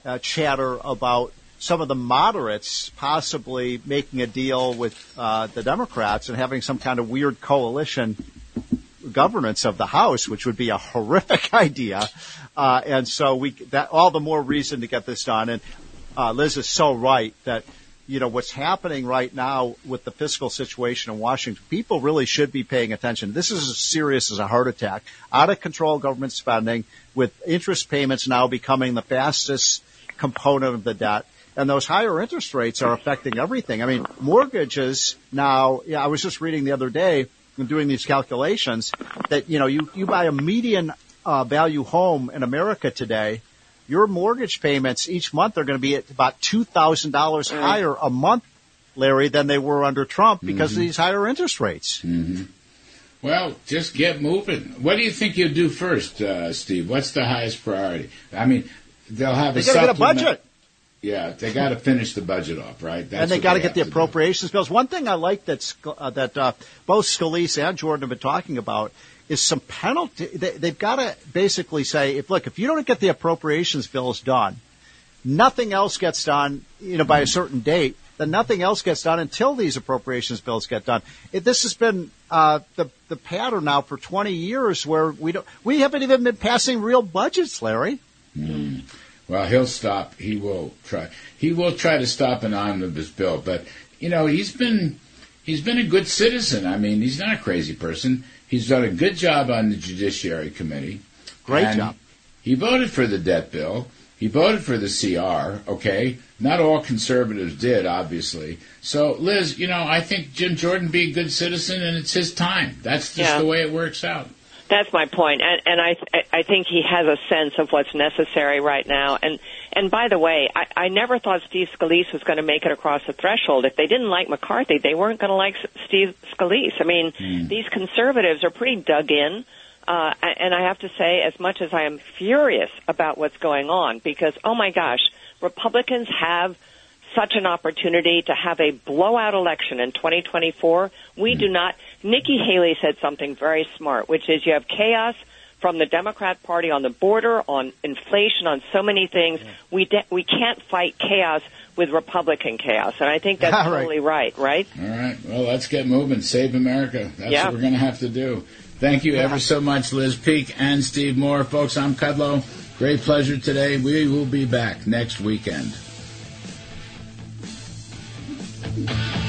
uh, chatter about some of the moderates possibly making a deal with uh, the Democrats and having some kind of weird coalition governance of the House, which would be a horrific idea. Uh, and so we that all the more reason to get this done. And uh, Liz is so right that, you know, what's happening right now with the fiscal situation in Washington, people really should be paying attention. This is as serious as a heart attack. Out of control government spending, with interest payments now becoming the fastest component of the debt. And those higher interest rates are affecting everything. I mean, mortgages now, yeah, I was just reading the other day and doing these calculations that, you know, you, you buy a median uh, value home in America today, your mortgage payments each month are going to be at about two thousand dollars mm. higher a month, Larry, than they were under Trump because mm-hmm. of these higher interest rates. Mm-hmm. Well, just get moving. What do you think you'll do first, uh, Steve? What's the highest priority? I mean, they'll have they a got to get a budget. Yeah, they got to finish the budget off, right? That's and they got to get the to appropriations do. bills. One thing I like that uh, that uh, both Scalise and Jordan have been talking about is some penalty. They, they've got to basically say, if look, if you don't get the appropriations bills done, nothing else gets done, you know, by a certain date. Then nothing else gets done until these appropriations bills get done. It, this has been uh, the the pattern now for twenty years, where we don't we haven't even been passing real budgets, Larry. Mm. Well, he'll stop. He will try. He will try to stop an omnibus bill. But you know, he's been he's been a good citizen. I mean, he's not a crazy person. He's done a good job on the Judiciary Committee. Great and job. He voted for the debt bill. He voted for the C R. Okay, not all conservatives did, obviously. So, Liz, you know, I think Jim Jordan be a good citizen, and it's his time. That's just yeah. the way it works out. That's my point, and, and I I think he has a sense of what's necessary right now. And and by the way, I, I never thought Steve Scalise was going to make it across the threshold. If they didn't like McCarthy, they weren't going to like Steve Scalise. I mean, mm. these conservatives are pretty dug in, uh, and I have to say, as much as I am furious about what's going on, because oh my gosh, Republicans have such an opportunity to have a blowout election in twenty twenty-four. We mm. do not. Nikki Haley said something very smart, which is you have chaos from the Democrat Party on the border, on inflation, on so many things. Yeah. We de- we can't fight chaos with Republican chaos, and I think that's All totally right. right, right? All right. Well, let's get moving. Save America. That's yeah. what we're going to have to do. Thank you ever so much, Liz Peek and Steve Moore. Folks, I'm Kudlow. Great pleasure today. We will be back next weekend.